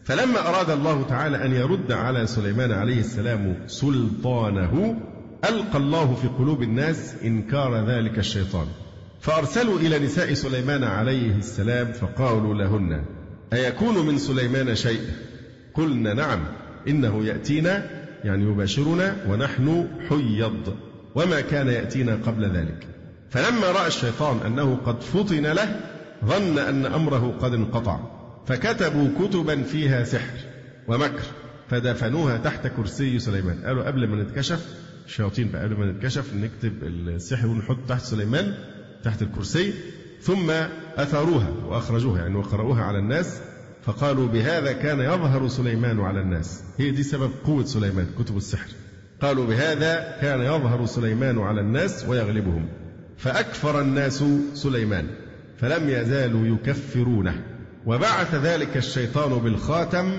فلما أراد الله تعالى أن يرد على سليمان عليه السلام سلطانه ألقى الله في قلوب الناس إنكار ذلك الشيطان، فأرسلوا إلى نساء سليمان عليه السلام فقالوا لهن: أيكون من سليمان شيء؟ قلن: نعم، إنه يأتينا يعني يباشرنا ونحن حيض، وما كان يأتينا قبل ذلك. فلما رأى الشيطان أنه قد فطن له ظن أن أمره قد انقطع، فكتبوا كتبا فيها سحر ومكر فدفنوها تحت كرسي سليمان. قالوا قبل ما نتكشف الشياطين بقى قبل ما نتكشف نكتب السحر ونحط تحت سليمان تحت الكرسي، ثم أثاروها وأخرجوها يعني وقرأوها على الناس، فقالوا بهذا كان يظهر سليمان على الناس. هي دي سبب قوة سليمان، كتب السحر. قالوا بهذا كان يظهر سليمان على الناس ويغلبهم، فأكفر الناس سليمان فلم يزالوا يكفرونه. وبعث ذلك الشيطان بالخاتم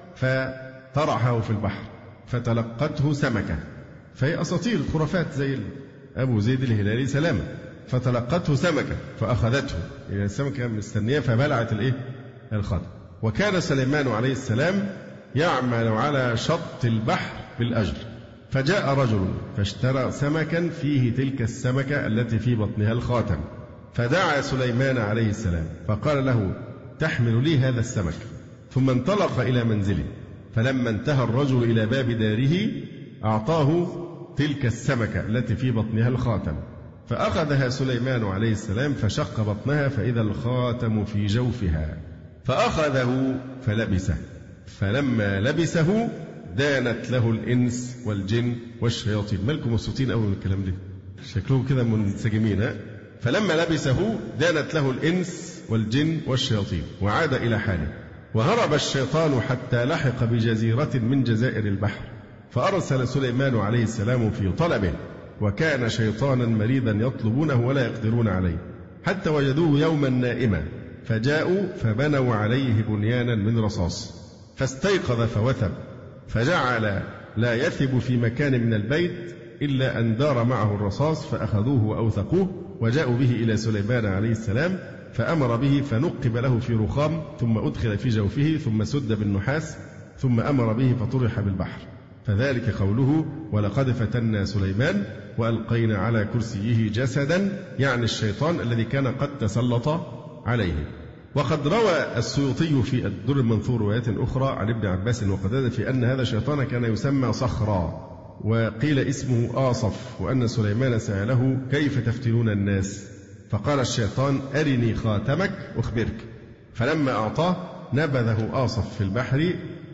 فطرحه في البحر فتلقته سمكة، فهي أساطير خرافات زي أبو زيد الهلالي سلامة، فتلقته سمكة فأخذته، يعني السمكة مستنية فبلعت الإيه؟ الخاتم. وكان سليمان عليه السلام يعمل على شط البحر بالأجر، فجاء رجل فاشترى سمكا فيه تلك السمكة التي في بطنها الخاتم، فدعا سليمان عليه السلام فقال له: تحمل لي هذا السمك. ثم انطلق إلى منزله، فلما انتهى الرجل إلى باب داره أعطاه تلك السمكة التي في بطنها الخاتم، فأخذها سليمان عليه السلام فشق بطنها فإذا الخاتم في جوفها، فأخذه فلبسه، فلما لبسه دانت له الإنس والجن والشياطين. مالكم مبسوطين أوي من الكلام ده؟ شكلهم كده منسجمين. فلما لبسه دانت له الإنس والجن والشياطين وعاد إلى حاله. وهرب الشيطان حتى لحق بجزيرة من جزائر البحر، فأرسل سليمان عليه السلام في طلبه، وكان شيطانا مريضا يطلبونه ولا يقدرون عليه، حتى وجدوه يوما نائما فجاءوا فبنوا عليه بنيانا من رصاص، فاستيقظ فوثب، فجعل لا يثب في مكان من البيت إلا أن دار معه الرصاص، فأخذوه وأوثقوه وجاءوا به إلى سليمان عليه السلام، فأمر به فنقب له في رخام، ثم أدخل في جوفه، ثم سد بالنحاس، ثم أمر به فطرح بالبحر. فذلك قوله: ولقد فتنا سليمان وألقينا على كرسيه جسدا، يعني الشيطان الذي كان قد تسلط عليه. وقد روى السيوطي في الدر المنثور روايات أخرى عن ابن عباس وقتادة في أن هذا الشيطان كان يسمى صخرا، وقيل اسمه آصف، وأن سليمان سأله: كيف تفتنون الناس؟ فقال الشيطان: أرني خاتمك أخبرك. فلما أعطاه نبذه آصف في البحر،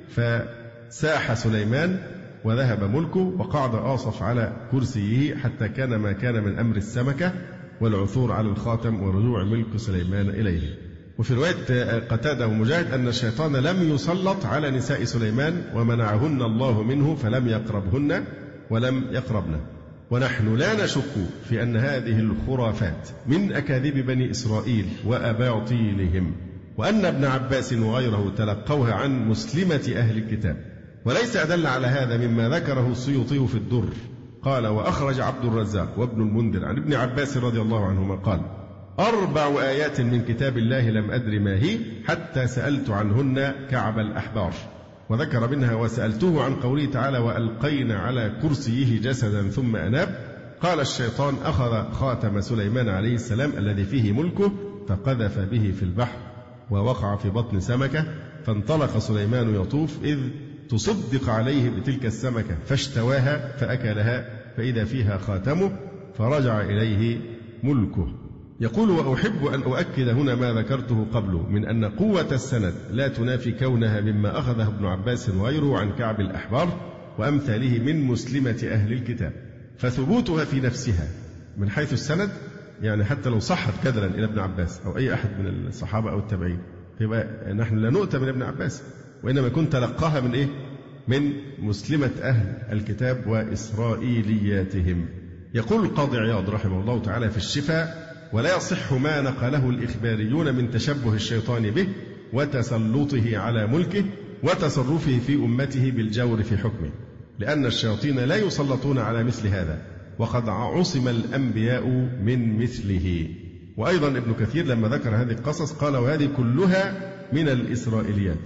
فساح سليمان وذهب ملكه، وقعد آصف على كرسيه حتى كان ما كان من أمر السمكة والعثور على الخاتم ورجوع ملك سليمان إليه. وفي رواية قتادة ومجاهد أن الشيطان لم يسلط على نساء سليمان ومنعهن الله منه فلم يقربهن ولم يقربن. ونحن لا نشك في أن هذه الخرافات من أكاذيب بني إسرائيل وأباطيلهم، وأن ابن عباس وغيره تلقوها عن مسلمة أهل الكتاب. وليس أدل على هذا مما ذكره السيوطي في الدر. قال: وأخرج عبد الرزاق وابن المنذر عن ابن عباس رضي الله عنهما قال: أربع آيات من كتاب الله لم أدر ما هي حتى سألت عنهن كعب الأحبار. وذكر منها: وسألته عن قوله تعالى: وألقينا على كرسيه جسدا ثم أناب. قال الشيطان: أخذ خاتم سليمان عليه السلام الذي فيه ملكه فقذف به في البحر ووقع في بطن سمكة، فانطلق سليمان يطوف إذ تصدق عليه بتلك السمكة فاشتواها فأكلها فإذا فيها خاتمه فرجع إليه ملكه. يقول: وأحب أن أؤكد هنا ما ذكرته قبله من أن قوة السند لا تنافي كونها مما أخذه ابن عباس وغيره عن كعب الأحبار وأمثاله من مسلمة أهل الكتاب، فثبوتها في نفسها من حيث السند، يعني حتى لو صحت كدرا إلى ابن عباس أو أي أحد من الصحابة أو التابعين، يبقى نحن لا نؤتى من ابن عباس، وإنما كنت تلقاها من إيه؟ من مسلمة أهل الكتاب وإسرائيلياتهم. يقول القاضي عياض رحمه الله تعالى في الشفاء: ولا يصح ما نقله الإخباريون من تشبه الشيطان به وتسلطه على ملكه وتصرفه في أمته بالجور في حكمه، لأن الشياطين لا يسلطون على مثل هذا، وقد عصم الأنبياء من مثله. وأيضا ابن كثير لما ذكر هذه القصص قال: وهذه كلها من الإسرائيليات،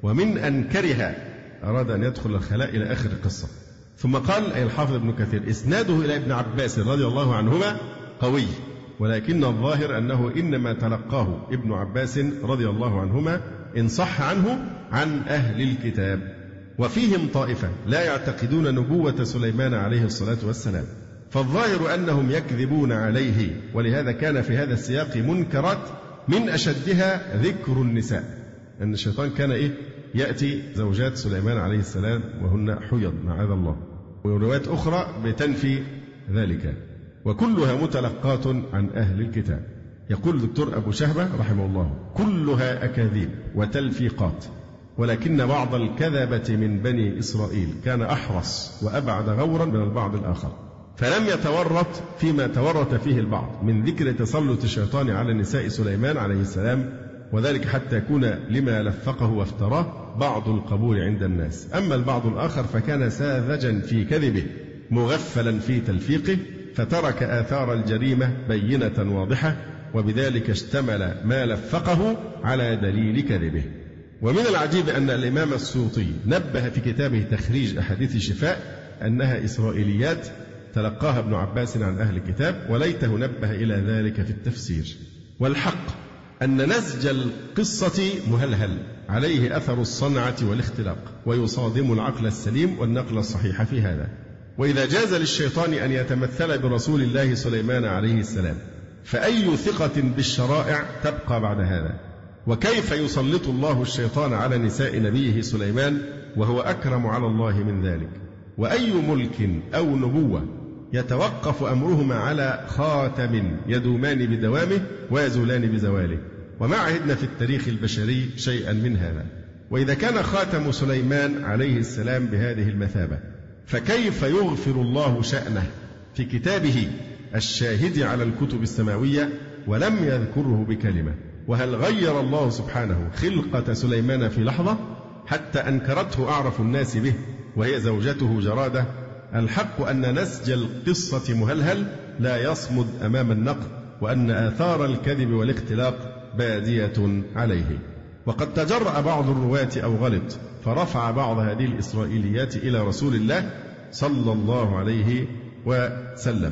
ومن أنكرها أراد أن يدخل الخلاء إلى آخر القصة. ثم قال أي الحافظ ابن كثير إسناده إلى ابن عباس رضي الله عنهما قوي، ولكن الظاهر أنه إنما تلقاه ابن عباس رضي الله عنهما إن صح عنه عن أهل الكتاب، وفيهم طائفة لا يعتقدون نبوة سليمان عليه الصلاة والسلام، فالظاهر أنهم يكذبون عليه، ولهذا كان في هذا السياق منكرات من أشدها ذكر النساء، أن الشيطان كان إيه؟ يأتي زوجات سليمان عليه السلام وهن حيض معاذ الله، وروايات أخرى بتنفي ذلك، وكلها متلقات عن أهل الكتاب. يقول الدكتور أبو شهبة رحمه الله كلها أكاذيب وتلفيقات، ولكن بعض الكذبة من بني إسرائيل كان أحرص وأبعد غورا من البعض الآخر، فلم يتورط فيما تورط فيه البعض من ذكر تسلط الشيطان على نساء سليمان عليه السلام، وذلك حتى يكون لما لفقه وافتراه بعض القبول عند الناس. أما البعض الآخر فكان ساذجا في كذبه مغفلا في تلفيقه، فترك آثار الجريمة بينة واضحة، وبذلك اشتمل ما لفقه على دليل كذبه. ومن العجيب أن الإمام السيوطي نبه في كتابه تخريج أحاديث الشفاء أنها إسرائيليات تلقاها ابن عباس عن أهل الكتاب، وليته نبه إلى ذلك في التفسير. والحق أن نسج القصة مهلهل عليه أثر الصنعة والاختلاق، ويصادم العقل السليم والنقل الصحيح في هذا. وإذا جاز للشيطان أن يتمثل برسول الله سليمان عليه السلام، فأي ثقة بالشرائع تبقى بعد هذا؟ وكيف يسلط الله الشيطان على نساء نبيه سليمان وهو أكرم على الله من ذلك؟ وأي ملك أو نبوة يتوقف أمرهما على خاتم يدومان بدوامه ويزولان بزواله؟ وما عهدنا في التاريخ البشري شيئا من هذا. وإذا كان خاتم سليمان عليه السلام بهذه المثابة، فكيف يغفر الله شأنه في كتابه الشاهد على الكتب السماوية ولم يذكره بكلمة؟ وهل غير الله سبحانه خلقة سليمان في لحظة حتى أنكرته أعرف الناس به وهي زوجته جرادة؟ الحق أن نسج القصة مهلهل لا يصمد أمام النقد، وأن آثار الكذب والاختلاق بادية عليه. وقد تجرأ بعض الرواة أو غلط فرفع بعض هذه الإسرائيليات إلى رسول الله صلى الله عليه وسلم،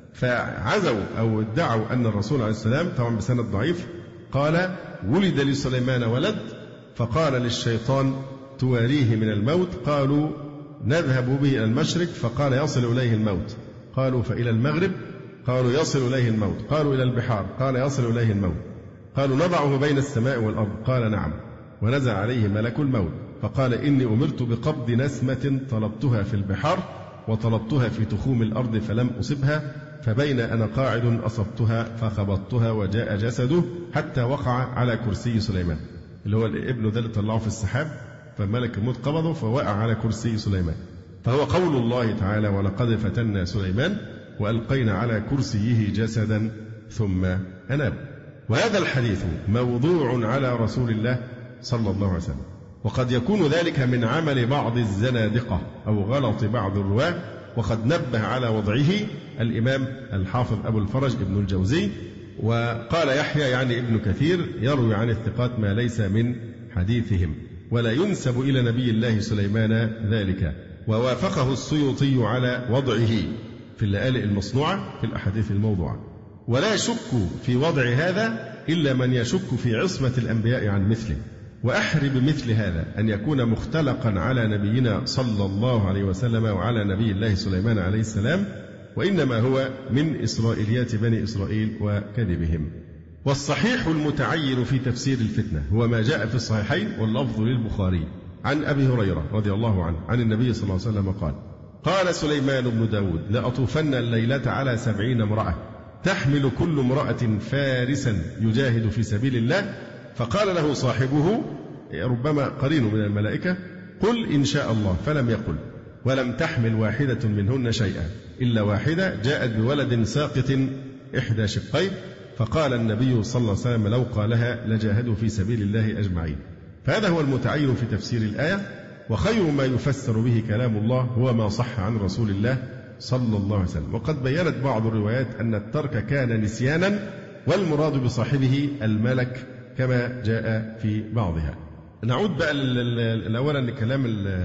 فعزوا أو ادعوا أن الرسول عليه السلام طبعا بسند ضعيف قال ولد لسليمان ولد، فقال للشيطان تواريه من الموت، قالوا نذهب به إلى المشرق، فقال يصل إليه الموت، قالوا فإلى المغرب، قالوا يصل إليه الموت، قالوا إلى البحار، قال يصل إليه الموت، قالوا نضعه بين السماء والأرض، قال نعم، ونزل عليه ملك الموت فقال إني أمرت بقبض نسمة طلبتها في البحار وطلبتها في تخوم الأرض فلم أصبها، فبين أنا قاعد أصبتها فخبطتها وجاء جسده حتى وقع على كرسي سليمان، اللي هو الابن ذا اللي طلعه في السحاب، فملك الموت قبضه فوقع على كرسي سليمان. فهو قول الله تعالى ولقد فتنا سليمان وألقينا على كرسيه جسدا ثم أناب. وهذا الحديث موضوع على رسول الله صلى الله عليه وسلم، وقد يكون ذلك من عمل بعض الزنادقة أو غلط بعض الرواة، وقد نبه على وضعه الإمام الحافظ أبو الفرج ابن الجوزي. وقال يحيى يعني ابن كثير يروي عن الثقات ما ليس من حديثهم، ولا ينسب إلى نبي الله سليمان ذلك. ووافقه السيوطي على وضعه في اللآلئ المصنوعة في الأحاديث الموضوعة. ولا يشك في وضع هذا إلا من يشك في عصمة الأنبياء عن مثله، وأحرب مثل هذا أن يكون مختلقا على نبينا صلى الله عليه وسلم وعلى نبي الله سليمان عليه السلام، وإنما هو من إسرائيليات بني إسرائيل وكذبهم. والصحيح المتعين في تفسير الفتنة هو ما جاء في الصحيحين واللفظ للبخاري عن أبي هريرة رضي الله عنه عن النبي صلى الله عليه وسلم قال قال سليمان بن داود لأطوفن الليلة على سبعين امرأة تحمل كل امرأة فارسا يجاهد في سبيل الله، فقال له صاحبه ربما قرين من الملائكة قل إن شاء الله، فلم يقل، ولم تحمل واحدة منهن شيئا إلا واحدة جاءت بولد ساقط إحدى شقيه، فقال النبي صلى الله عليه وسلم لو قالها لجاهدوا في سبيل الله أجمعين. فهذا هو المتعين في تفسير الآية، وخير ما يفسر به كلام الله هو ما صح عن رسول الله صلى الله عليه وسلم. وقد بيّنت بعض الروايات أن الترك كان نسيانا، والمراد بصاحبه الملك كما جاء في بعضها. نعود بقى الأولا لكلام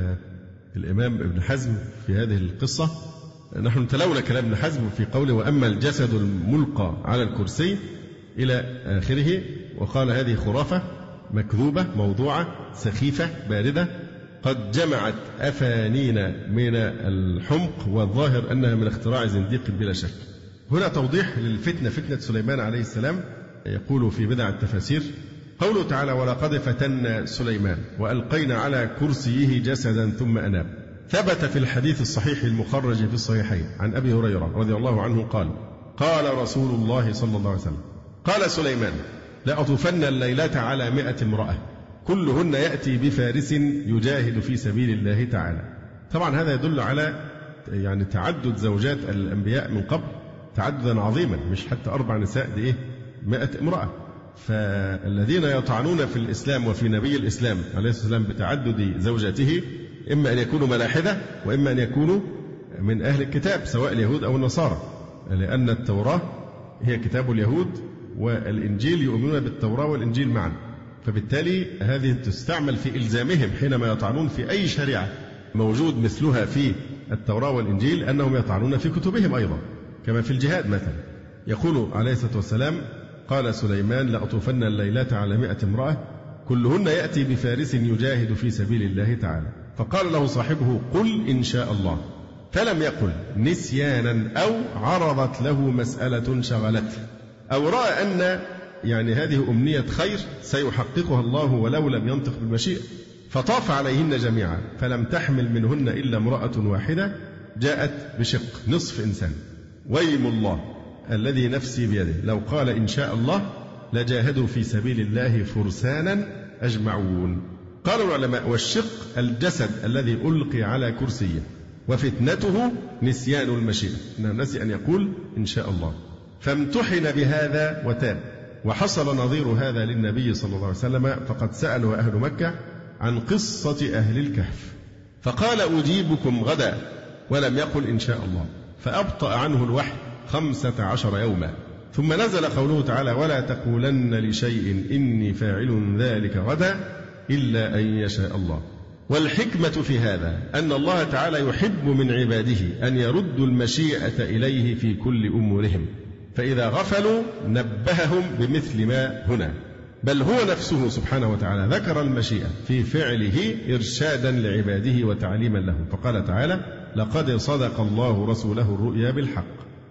الإمام ابن حزم في هذه القصة. نحن نتلون كلام ابن حزم في قوله وأما الجسد الملقى على الكرسي إلى آخره، وقال هذه خرافة مكذوبة موضوعة سخيفة باردة قد جمعت أفانين من الحمق، والظاهر أنها من اختراع زنديق بلا شك. هنا توضيح للفتنة، فتنة سليمان عليه السلام. يقول في بدع التفاسير قوله تعالى ولقد فتنا سليمان وألقينا على كرسيه جسدا ثم أناب. ثبت في الحديث الصحيح المخرج في الصحيحين عن أبي هريرة رضي الله عنه قال قال رسول الله صلى الله عليه وسلم قال سليمان لأطوفن الليلة على مئة امرأة كلهن يأتي بفارس يجاهد في سبيل الله تعالى. طبعا هذا يدل على يعني تعدد زوجات الأنبياء من قبل تعددا عظيما، مش حتى أربع نساء، دي إيه مئة امرأة. فالذين يطعنون في الإسلام وفي نبي الإسلام عليه الصلاة والسلام بتعدد زوجاته إما أن يكونوا ملاحدة وإما أن يكونوا من أهل الكتاب سواء اليهود أو النصارى، لأن التوراة هي كتاب اليهود والإنجيل يؤمنون بالتوراة والإنجيل معا، فبالتالي هذه تستعمل في إلزامهم حينما يطعنون في أي شريعة موجود مثلها في التوراة والإنجيل أنهم يطعنون في كتبهم أيضا، كما في الجهاد مثلا. يقول عليه الصلاة والسلام قال سليمان لأطوفن الليلة على مئة امرأة كلهن يأتي بفارس يجاهد في سبيل الله تعالى. فقال له صاحبه قل إن شاء الله، فلم يقل نسيانا أو عرضت له مسألة شغلته أو رأى أن يعني هذه أمنية خير سيحققها الله ولو لم ينطق بالمشيئة. فطاف عليهن جميعا فلم تحمل منهن إلا امرأة واحدة جاءت بشق نصف إنسان. ويم الله الذي نفسي بيده لو قال إن شاء الله لجاهدوا في سبيل الله فرسانا أجمعون. قال العلماء والشق الجسد الذي ألقي على كرسيه، وفتنته نسيان المشيئة، إنه نسي أن يقول إن شاء الله، فامتحن بهذا وتاب. وحصل نظير هذا للنبي صلى الله عليه وسلم، فقد سأله أهل مكة عن قصة أهل الكهف فقال أجيبكم غدا ولم يقل إن شاء الله، فأبطأ عنه الوحي خمسة عشر يوما. ثم نزل قوله تعالى ولا تقولن لشيء إني فاعل ذلك غدا إلا أن يشاء الله. والحكمة في هذا أن الله تعالى يحب من عباده أن يردوا المشيئة إليه في كل أمورهم، فإذا غفلوا نبههم بمثل ما هنا، بل هو نفسه سبحانه وتعالى ذكر المشيئة في فعله إرشادا لعباده وتعليما لهم. فقال تعالى لقد صدق الله رسوله الرؤيا بالحق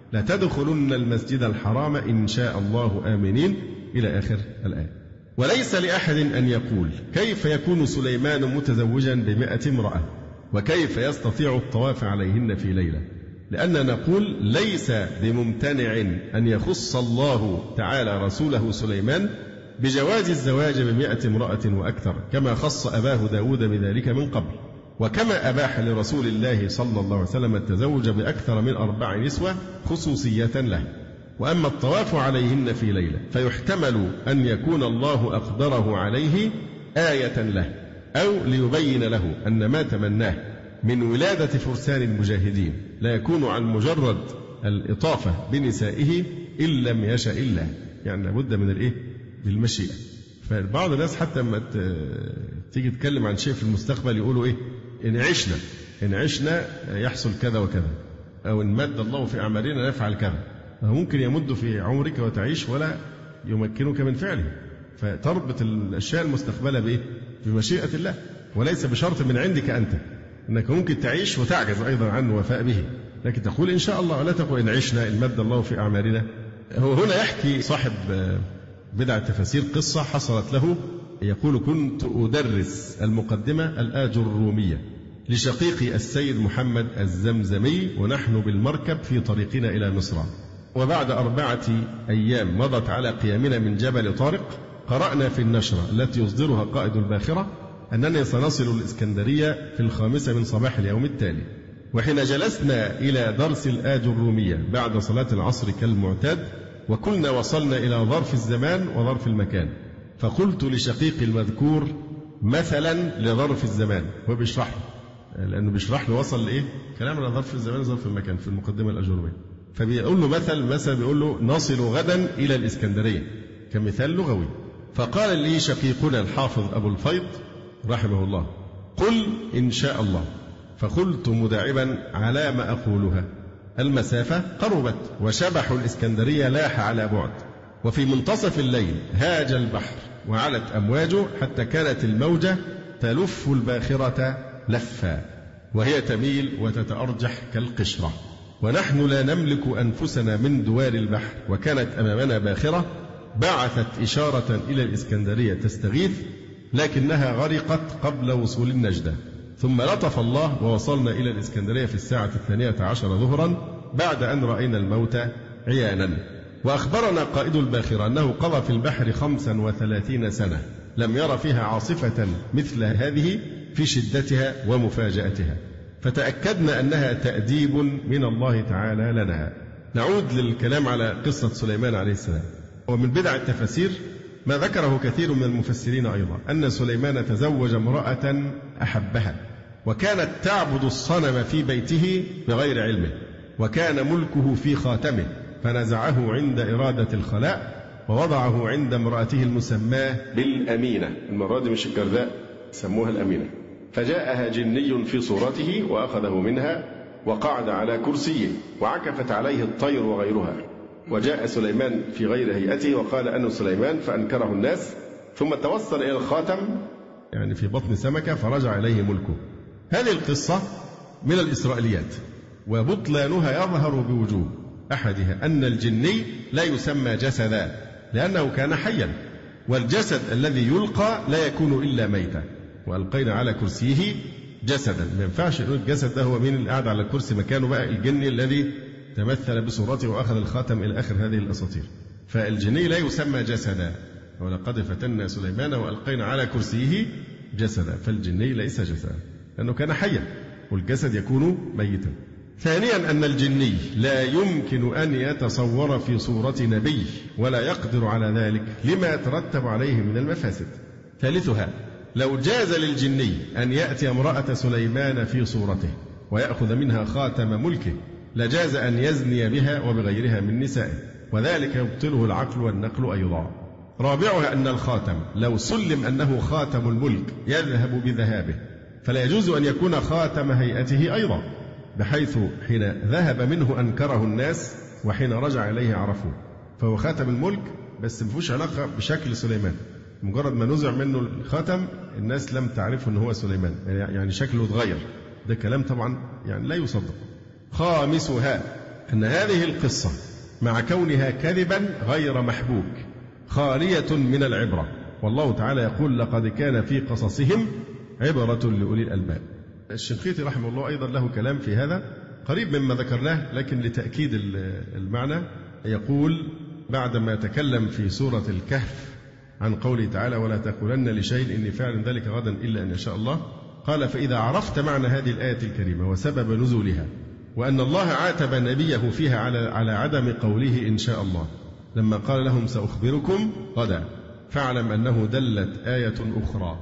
لتدخلن المسجد الحرام إن شاء الله آمنين إلى آخر الآية. وليس لأحد أن يقول كيف يكون سليمان متزوجا بمئة امرأة وكيف يستطيع الطواف عليهن في ليلة، لأننا نقول ليس بممتنع أن يخص الله تعالى رسوله سليمان بجواز الزواج بمئة امرأة وأكثر كما خص أباه داود بذلك من قبل، وكما أباح لرسول الله صلى الله عليه وسلم التزوج بأكثر من أربع نسوة خصوصية له. وأما الطواف عليهن في ليلة فيحتمل أن يكون الله أقدره عليه آية له أو ليبين له أن ما تمناه من ولادة فرسان المجاهدين لا يكون عن مجرد الإطافة بنسائه إن لم يشاء الله، يعني لابد من الإيه؟ بالمشيئة. فبعض الناس حتى لما تيجي تتكلم عن شيء في المستقبل يقولوا إيه؟ إن عشنا إن عشنا يحصل كذا وكذا، أو إن مد الله في أعمارنا نفعل كذا. ممكن يمد في عمرك وتعيش ولا يمكنك من فعله، فتربط الأشياء المستقبلة بإيه؟ بمشيئة الله، وليس بشرط من عندك أنت، أنك ممكن تعيش وتعجز أيضا عن الوفاء به، لكن تقول إن شاء الله ولا تقول إن عشنا إن مد الله في أعمارنا. هو هنا يحكي صاحب بدع التفاسير قصة حصلت له، يقول كنت أدرس المقدمة الآجرومية لشقيقي السيد محمد الزمزمي ونحن بالمركب في طريقنا إلى مصر، وبعد أربعة أيام مضت على قيامنا من جبل طارق قرأنا في النشرة التي يصدرها قائد الباخرة أننا سنصل الإسكندرية في الخامسة من صباح اليوم التالي. وحين جلسنا إلى درس الآجرومية بعد صلاة العصر كالمعتاد، وكنا وصلنا إلى ظرف الزمان وظرف المكان، فقلت لشقيقي المذكور مثلا لظرف الزمان، هو بيشرح له لأنه بيشرح له وصل لإيه كلام على ظرف الزمان وظرف المكان في المقدمة الآجرومية، فبيقول له مثل مثلا بيقول له نصل غدا إلى الإسكندرية كمثال لغوي. فقال لي شقيقنا الحافظ أبو الفيض رحمه الله: قل إن شاء الله. فقلت مداعبا: على ما أقولها؟ المسافة قربت، وشبح الإسكندرية لاح على بعد، وفي منتصف الليل هاج البحر وعلت أمواجه حتى كانت الموجة تلف الباخرة لفا، وهي تميل وتتأرجح كالقشرة، ونحن لا نملك أنفسنا من دوار البحر، وكانت أمامنا باخرة بعثت إشارة إلى الإسكندرية تستغيث، لكنها غرقت قبل وصول النجدة، ثم لطف الله ووصلنا إلى الإسكندرية في الساعة الثانية عشر ظهرا بعد أن رأينا الموت عيانا. وأخبرنا قائد الباخرة أنه قضى في البحر خمسا وثلاثين سنة لم ير فيها عاصفة مثل هذه في شدتها ومفاجأتها، فتأكدنا أنها تأديب من الله تعالى لنا. نعود للكلام على قصة سليمان عليه السلام. ومن بدع التفاسير ما ذكره كثير من المفسرين أيضا أن سليمان تزوج امرأة أحبها، وكانت تعبد الصنم في بيته بغير علمه، وكان ملكه في خاتمه، فنزعه عند إرادة الخلاء ووضعه عند امرأته المسماة بالأمينة. المرة دي مش الجرداء، سموها الأمينة. فجاءها جني في صورته وأخذه منها وقعد على كرسيه، وعكفت عليه الطير وغيرها. وجاء سليمان في غير هيئته وقال أنه سليمان، فأنكره الناس، ثم توصل إلى الخاتم يعني في بطن سمكة فرجع إليه ملكه. هذه القصة من الإسرائيليات، وبطلانها يظهر بوجوه. أحدها أن الجني لا يسمى جسدا لأنه كان حيا، والجسد الذي يلقى لا يكون إلا ميتا. وألقينا على كرسيه جسدا، ما ينفعش يقول الجسد ده هو مين اللي قاعد على الكرسي مكانه بقى الجني الذي تمثل بصورته وأخذ الخاتم إلى آخر هذه الأساطير. فالجني لا يسمى جسدا، ولقد فتنا سليمان وألقينا على كرسيه جسدا، فالجني ليس جسدا لأنه كان حيا، والجسد يكون ميتا. ثانيا أن الجني لا يمكن أن يتصور في صورة نبي، ولا يقدر على ذلك لما يترتب عليه من المفاسد. ثالثها لو جاز للجني أن يأتي امرأة سليمان في صورته ويأخذ منها خاتم ملكه، لجاز أن يزني بها وبغيرها من نسائه، وذلك يبطله العقل والنقل أيضا. رابعها أن الخاتم لو سلم أنه خاتم الملك يذهب بذهابه، فلا يجوز أن يكون خاتم هيئته أيضا، بحيث حين ذهب منه أنكره الناس، وحين رجع إليه عرفوه. فهو خاتم الملك بس مفيش علاقة بشكل سليمان، مجرد ما نزع منه الخاتم الناس لم تعرفه أنه هو سليمان، يعني شكله اتغير. ده كلام طبعا يعني لا يصدق. خامسها أن هذه القصة مع كونها كذبا غير محبوك خالية من العبرة، والله تعالى يقول: لقد كان في قصصهم عبرة لأولي الألباب. الشنقيطي رحمه الله أيضا له كلام في هذا قريب مما ذكرناه، لكن لتأكيد المعنى يقول بعدما يتكلم في سورة الكهف عن قوله تعالى: ولا تقولن لشيء إني فاعل ذلك غدا إلا أن يشاء الله، قال: فإذا عرفت معنى هذه الآية الكريمة وسبب نزولها، وأن الله عاتب نبيه فيها على على عدم قوله إن شاء الله لما قال لهم سأخبركم غدا، فاعلم أنه دلت آية أخرى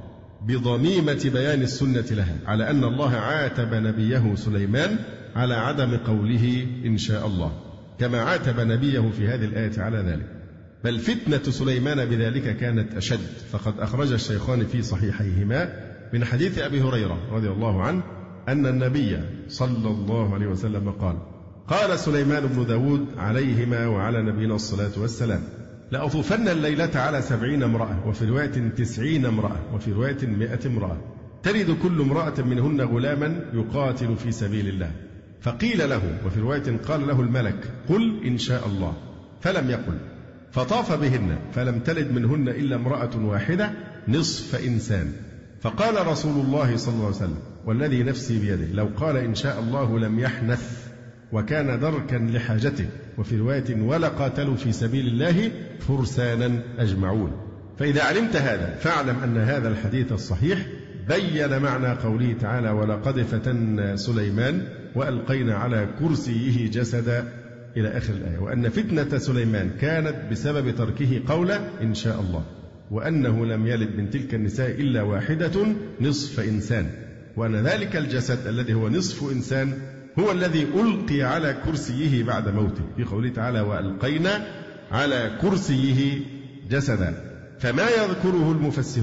بضميمة بيان السنة لها على أن الله عاتب نبيه سليمان على عدم قوله إن شاء الله، كما عاتب نبيه في هذه الآية على ذلك. بل فتنة سليمان بذلك كانت أشد، فقد أخرج الشيخان في صحيحيهما من حديث أبي هريرة رضي الله عنه أن النبي صلى الله عليه وسلم قال: قال سليمان بن داود عليهما وعلى نبينا الصلاة والسلام: لأطوفن الليلة على سبعين امرأة، وفي رواية تسعين امرأة، وفي رواية مئة امرأة، تلد كل امرأة منهن غلاما يقاتل في سبيل الله. فقيل له، وفي رواية قال له الملك: قل إن شاء الله، فلم يقل. فطاف بهن فلم تلد منهن إلا امرأة واحدة نصف إنسان. فقال رسول الله صلى الله عليه وسلم: والذي نفسي بيده لو قال إن شاء الله لم يحنث، وكان دركا لحاجته. وفي رواية: ولقاتلوا في سبيل الله فرسانا أجمعون. فإذا علمت هذا فاعلم أن هذا الحديث الصحيح بين معنى قوله تعالى: ولقد فتنا سليمان وألقينا على كرسيه جسدا إلى آخر الآية، وأن فتنة سليمان كانت بسبب تركه قول إن شاء الله، وأنه لم يلد من تلك النساء إلا واحدة نصف إنسان، وأن ذلك الجسد الذي هو نصف إنسان هو الذي ألقي على كرسيه بعد موته، في قوله تعالى: وألقينا على كرسيه جسدا. فما يذكره المفسرون في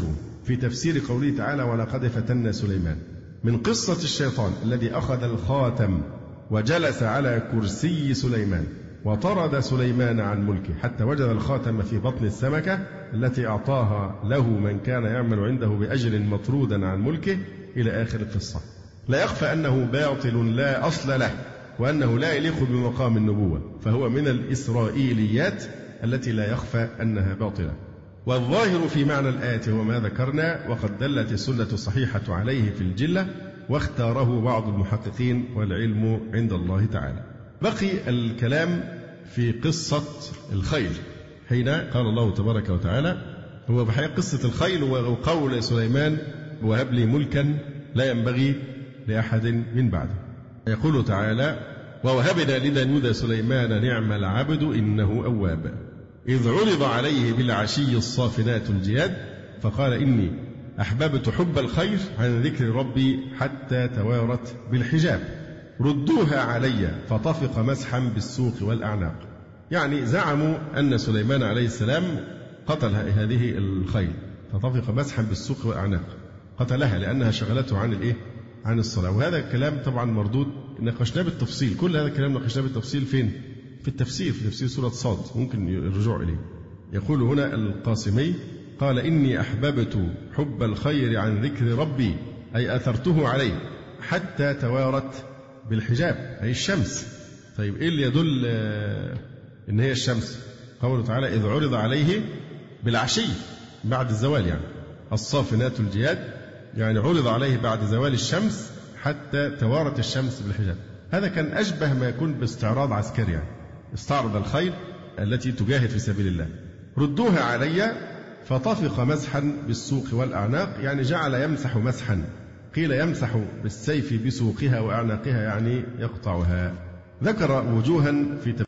في تفسير قوله تعالى ولقد فتنا سليمان من قصة الشيطان الذي أخذ الخاتم وجلس على كرسي سليمان وطرد سليمان عن ملكه حتى وجد الخاتم في بطن السمكة التي أعطاها له من كان يعمل عنده بأجر مطرودا عن ملكه إلى آخر القصة. لا يخفى أنه باطل لا أصل له وأنه لا يليق بمقام النبوة، فهو من الإسرائيليات التي لا يخفى أنها باطلة. والظاهر في معنى الآية هو ما ذكرنا، وقد دلت السنة الصحيحة عليه في الجلة واختاره بعض المحققين والعلم عند الله تعالى. بقي الكلام في قصة الخيل حين قال الله تبارك وتعالى هو بحقيقة قصة الخيل وقول سليمان وهب لي ملكا لا ينبغي لأحد من بعده. يقول تعالى ووهبنا لداود سليمان نعم العبد إنه أواب إذ عرض عليه بالعشي الصافنات الجياد فقال إني أحببت حب الخير عن ذكر ربي حتى توارت بالحجاب ردوها علي فطفق مسحا بالسوق والأعناق. يعني زعموا أن سليمان عليه السلام قتل هذه الخيل فطفق مسحا بالسوق والأعناق، قتلها لأنها شغلته عن الإيه؟ عن الصلاة. وهذا الكلام طبعا مردود ناقشناه بالتفصيل، كل هذا الكلام ناقشناه بالتفصيل فين؟ في التفسير، في تفسير سورة صاد، ممكن الرجوع إليه. يقول هنا القاسمي قال إني أحببت حب الخير عن ذكر ربي أي أثرته عليه حتى توارت بالحجاب أي الشمس. طيب إيه اللي يدل إن هي الشمس؟ قوله تعالى إذ عرض عليه بالعشي بعد الزوال، يعني الصافنات الجياد، يعني عرض عليه بعد زوال الشمس حتى توارت الشمس بالحجاب. هذا كان أشبه ما يكون باستعراض عسكري، يعني استعرض الخيل التي تجاهد في سبيل الله. ردوها علي فطفق مسحا بالسوق والأعناق، يعني جعل يمسح مسحا، قيل يمسح بالسيف بسوقها وأعناقها يعني يقطعها. ذكر وجوها في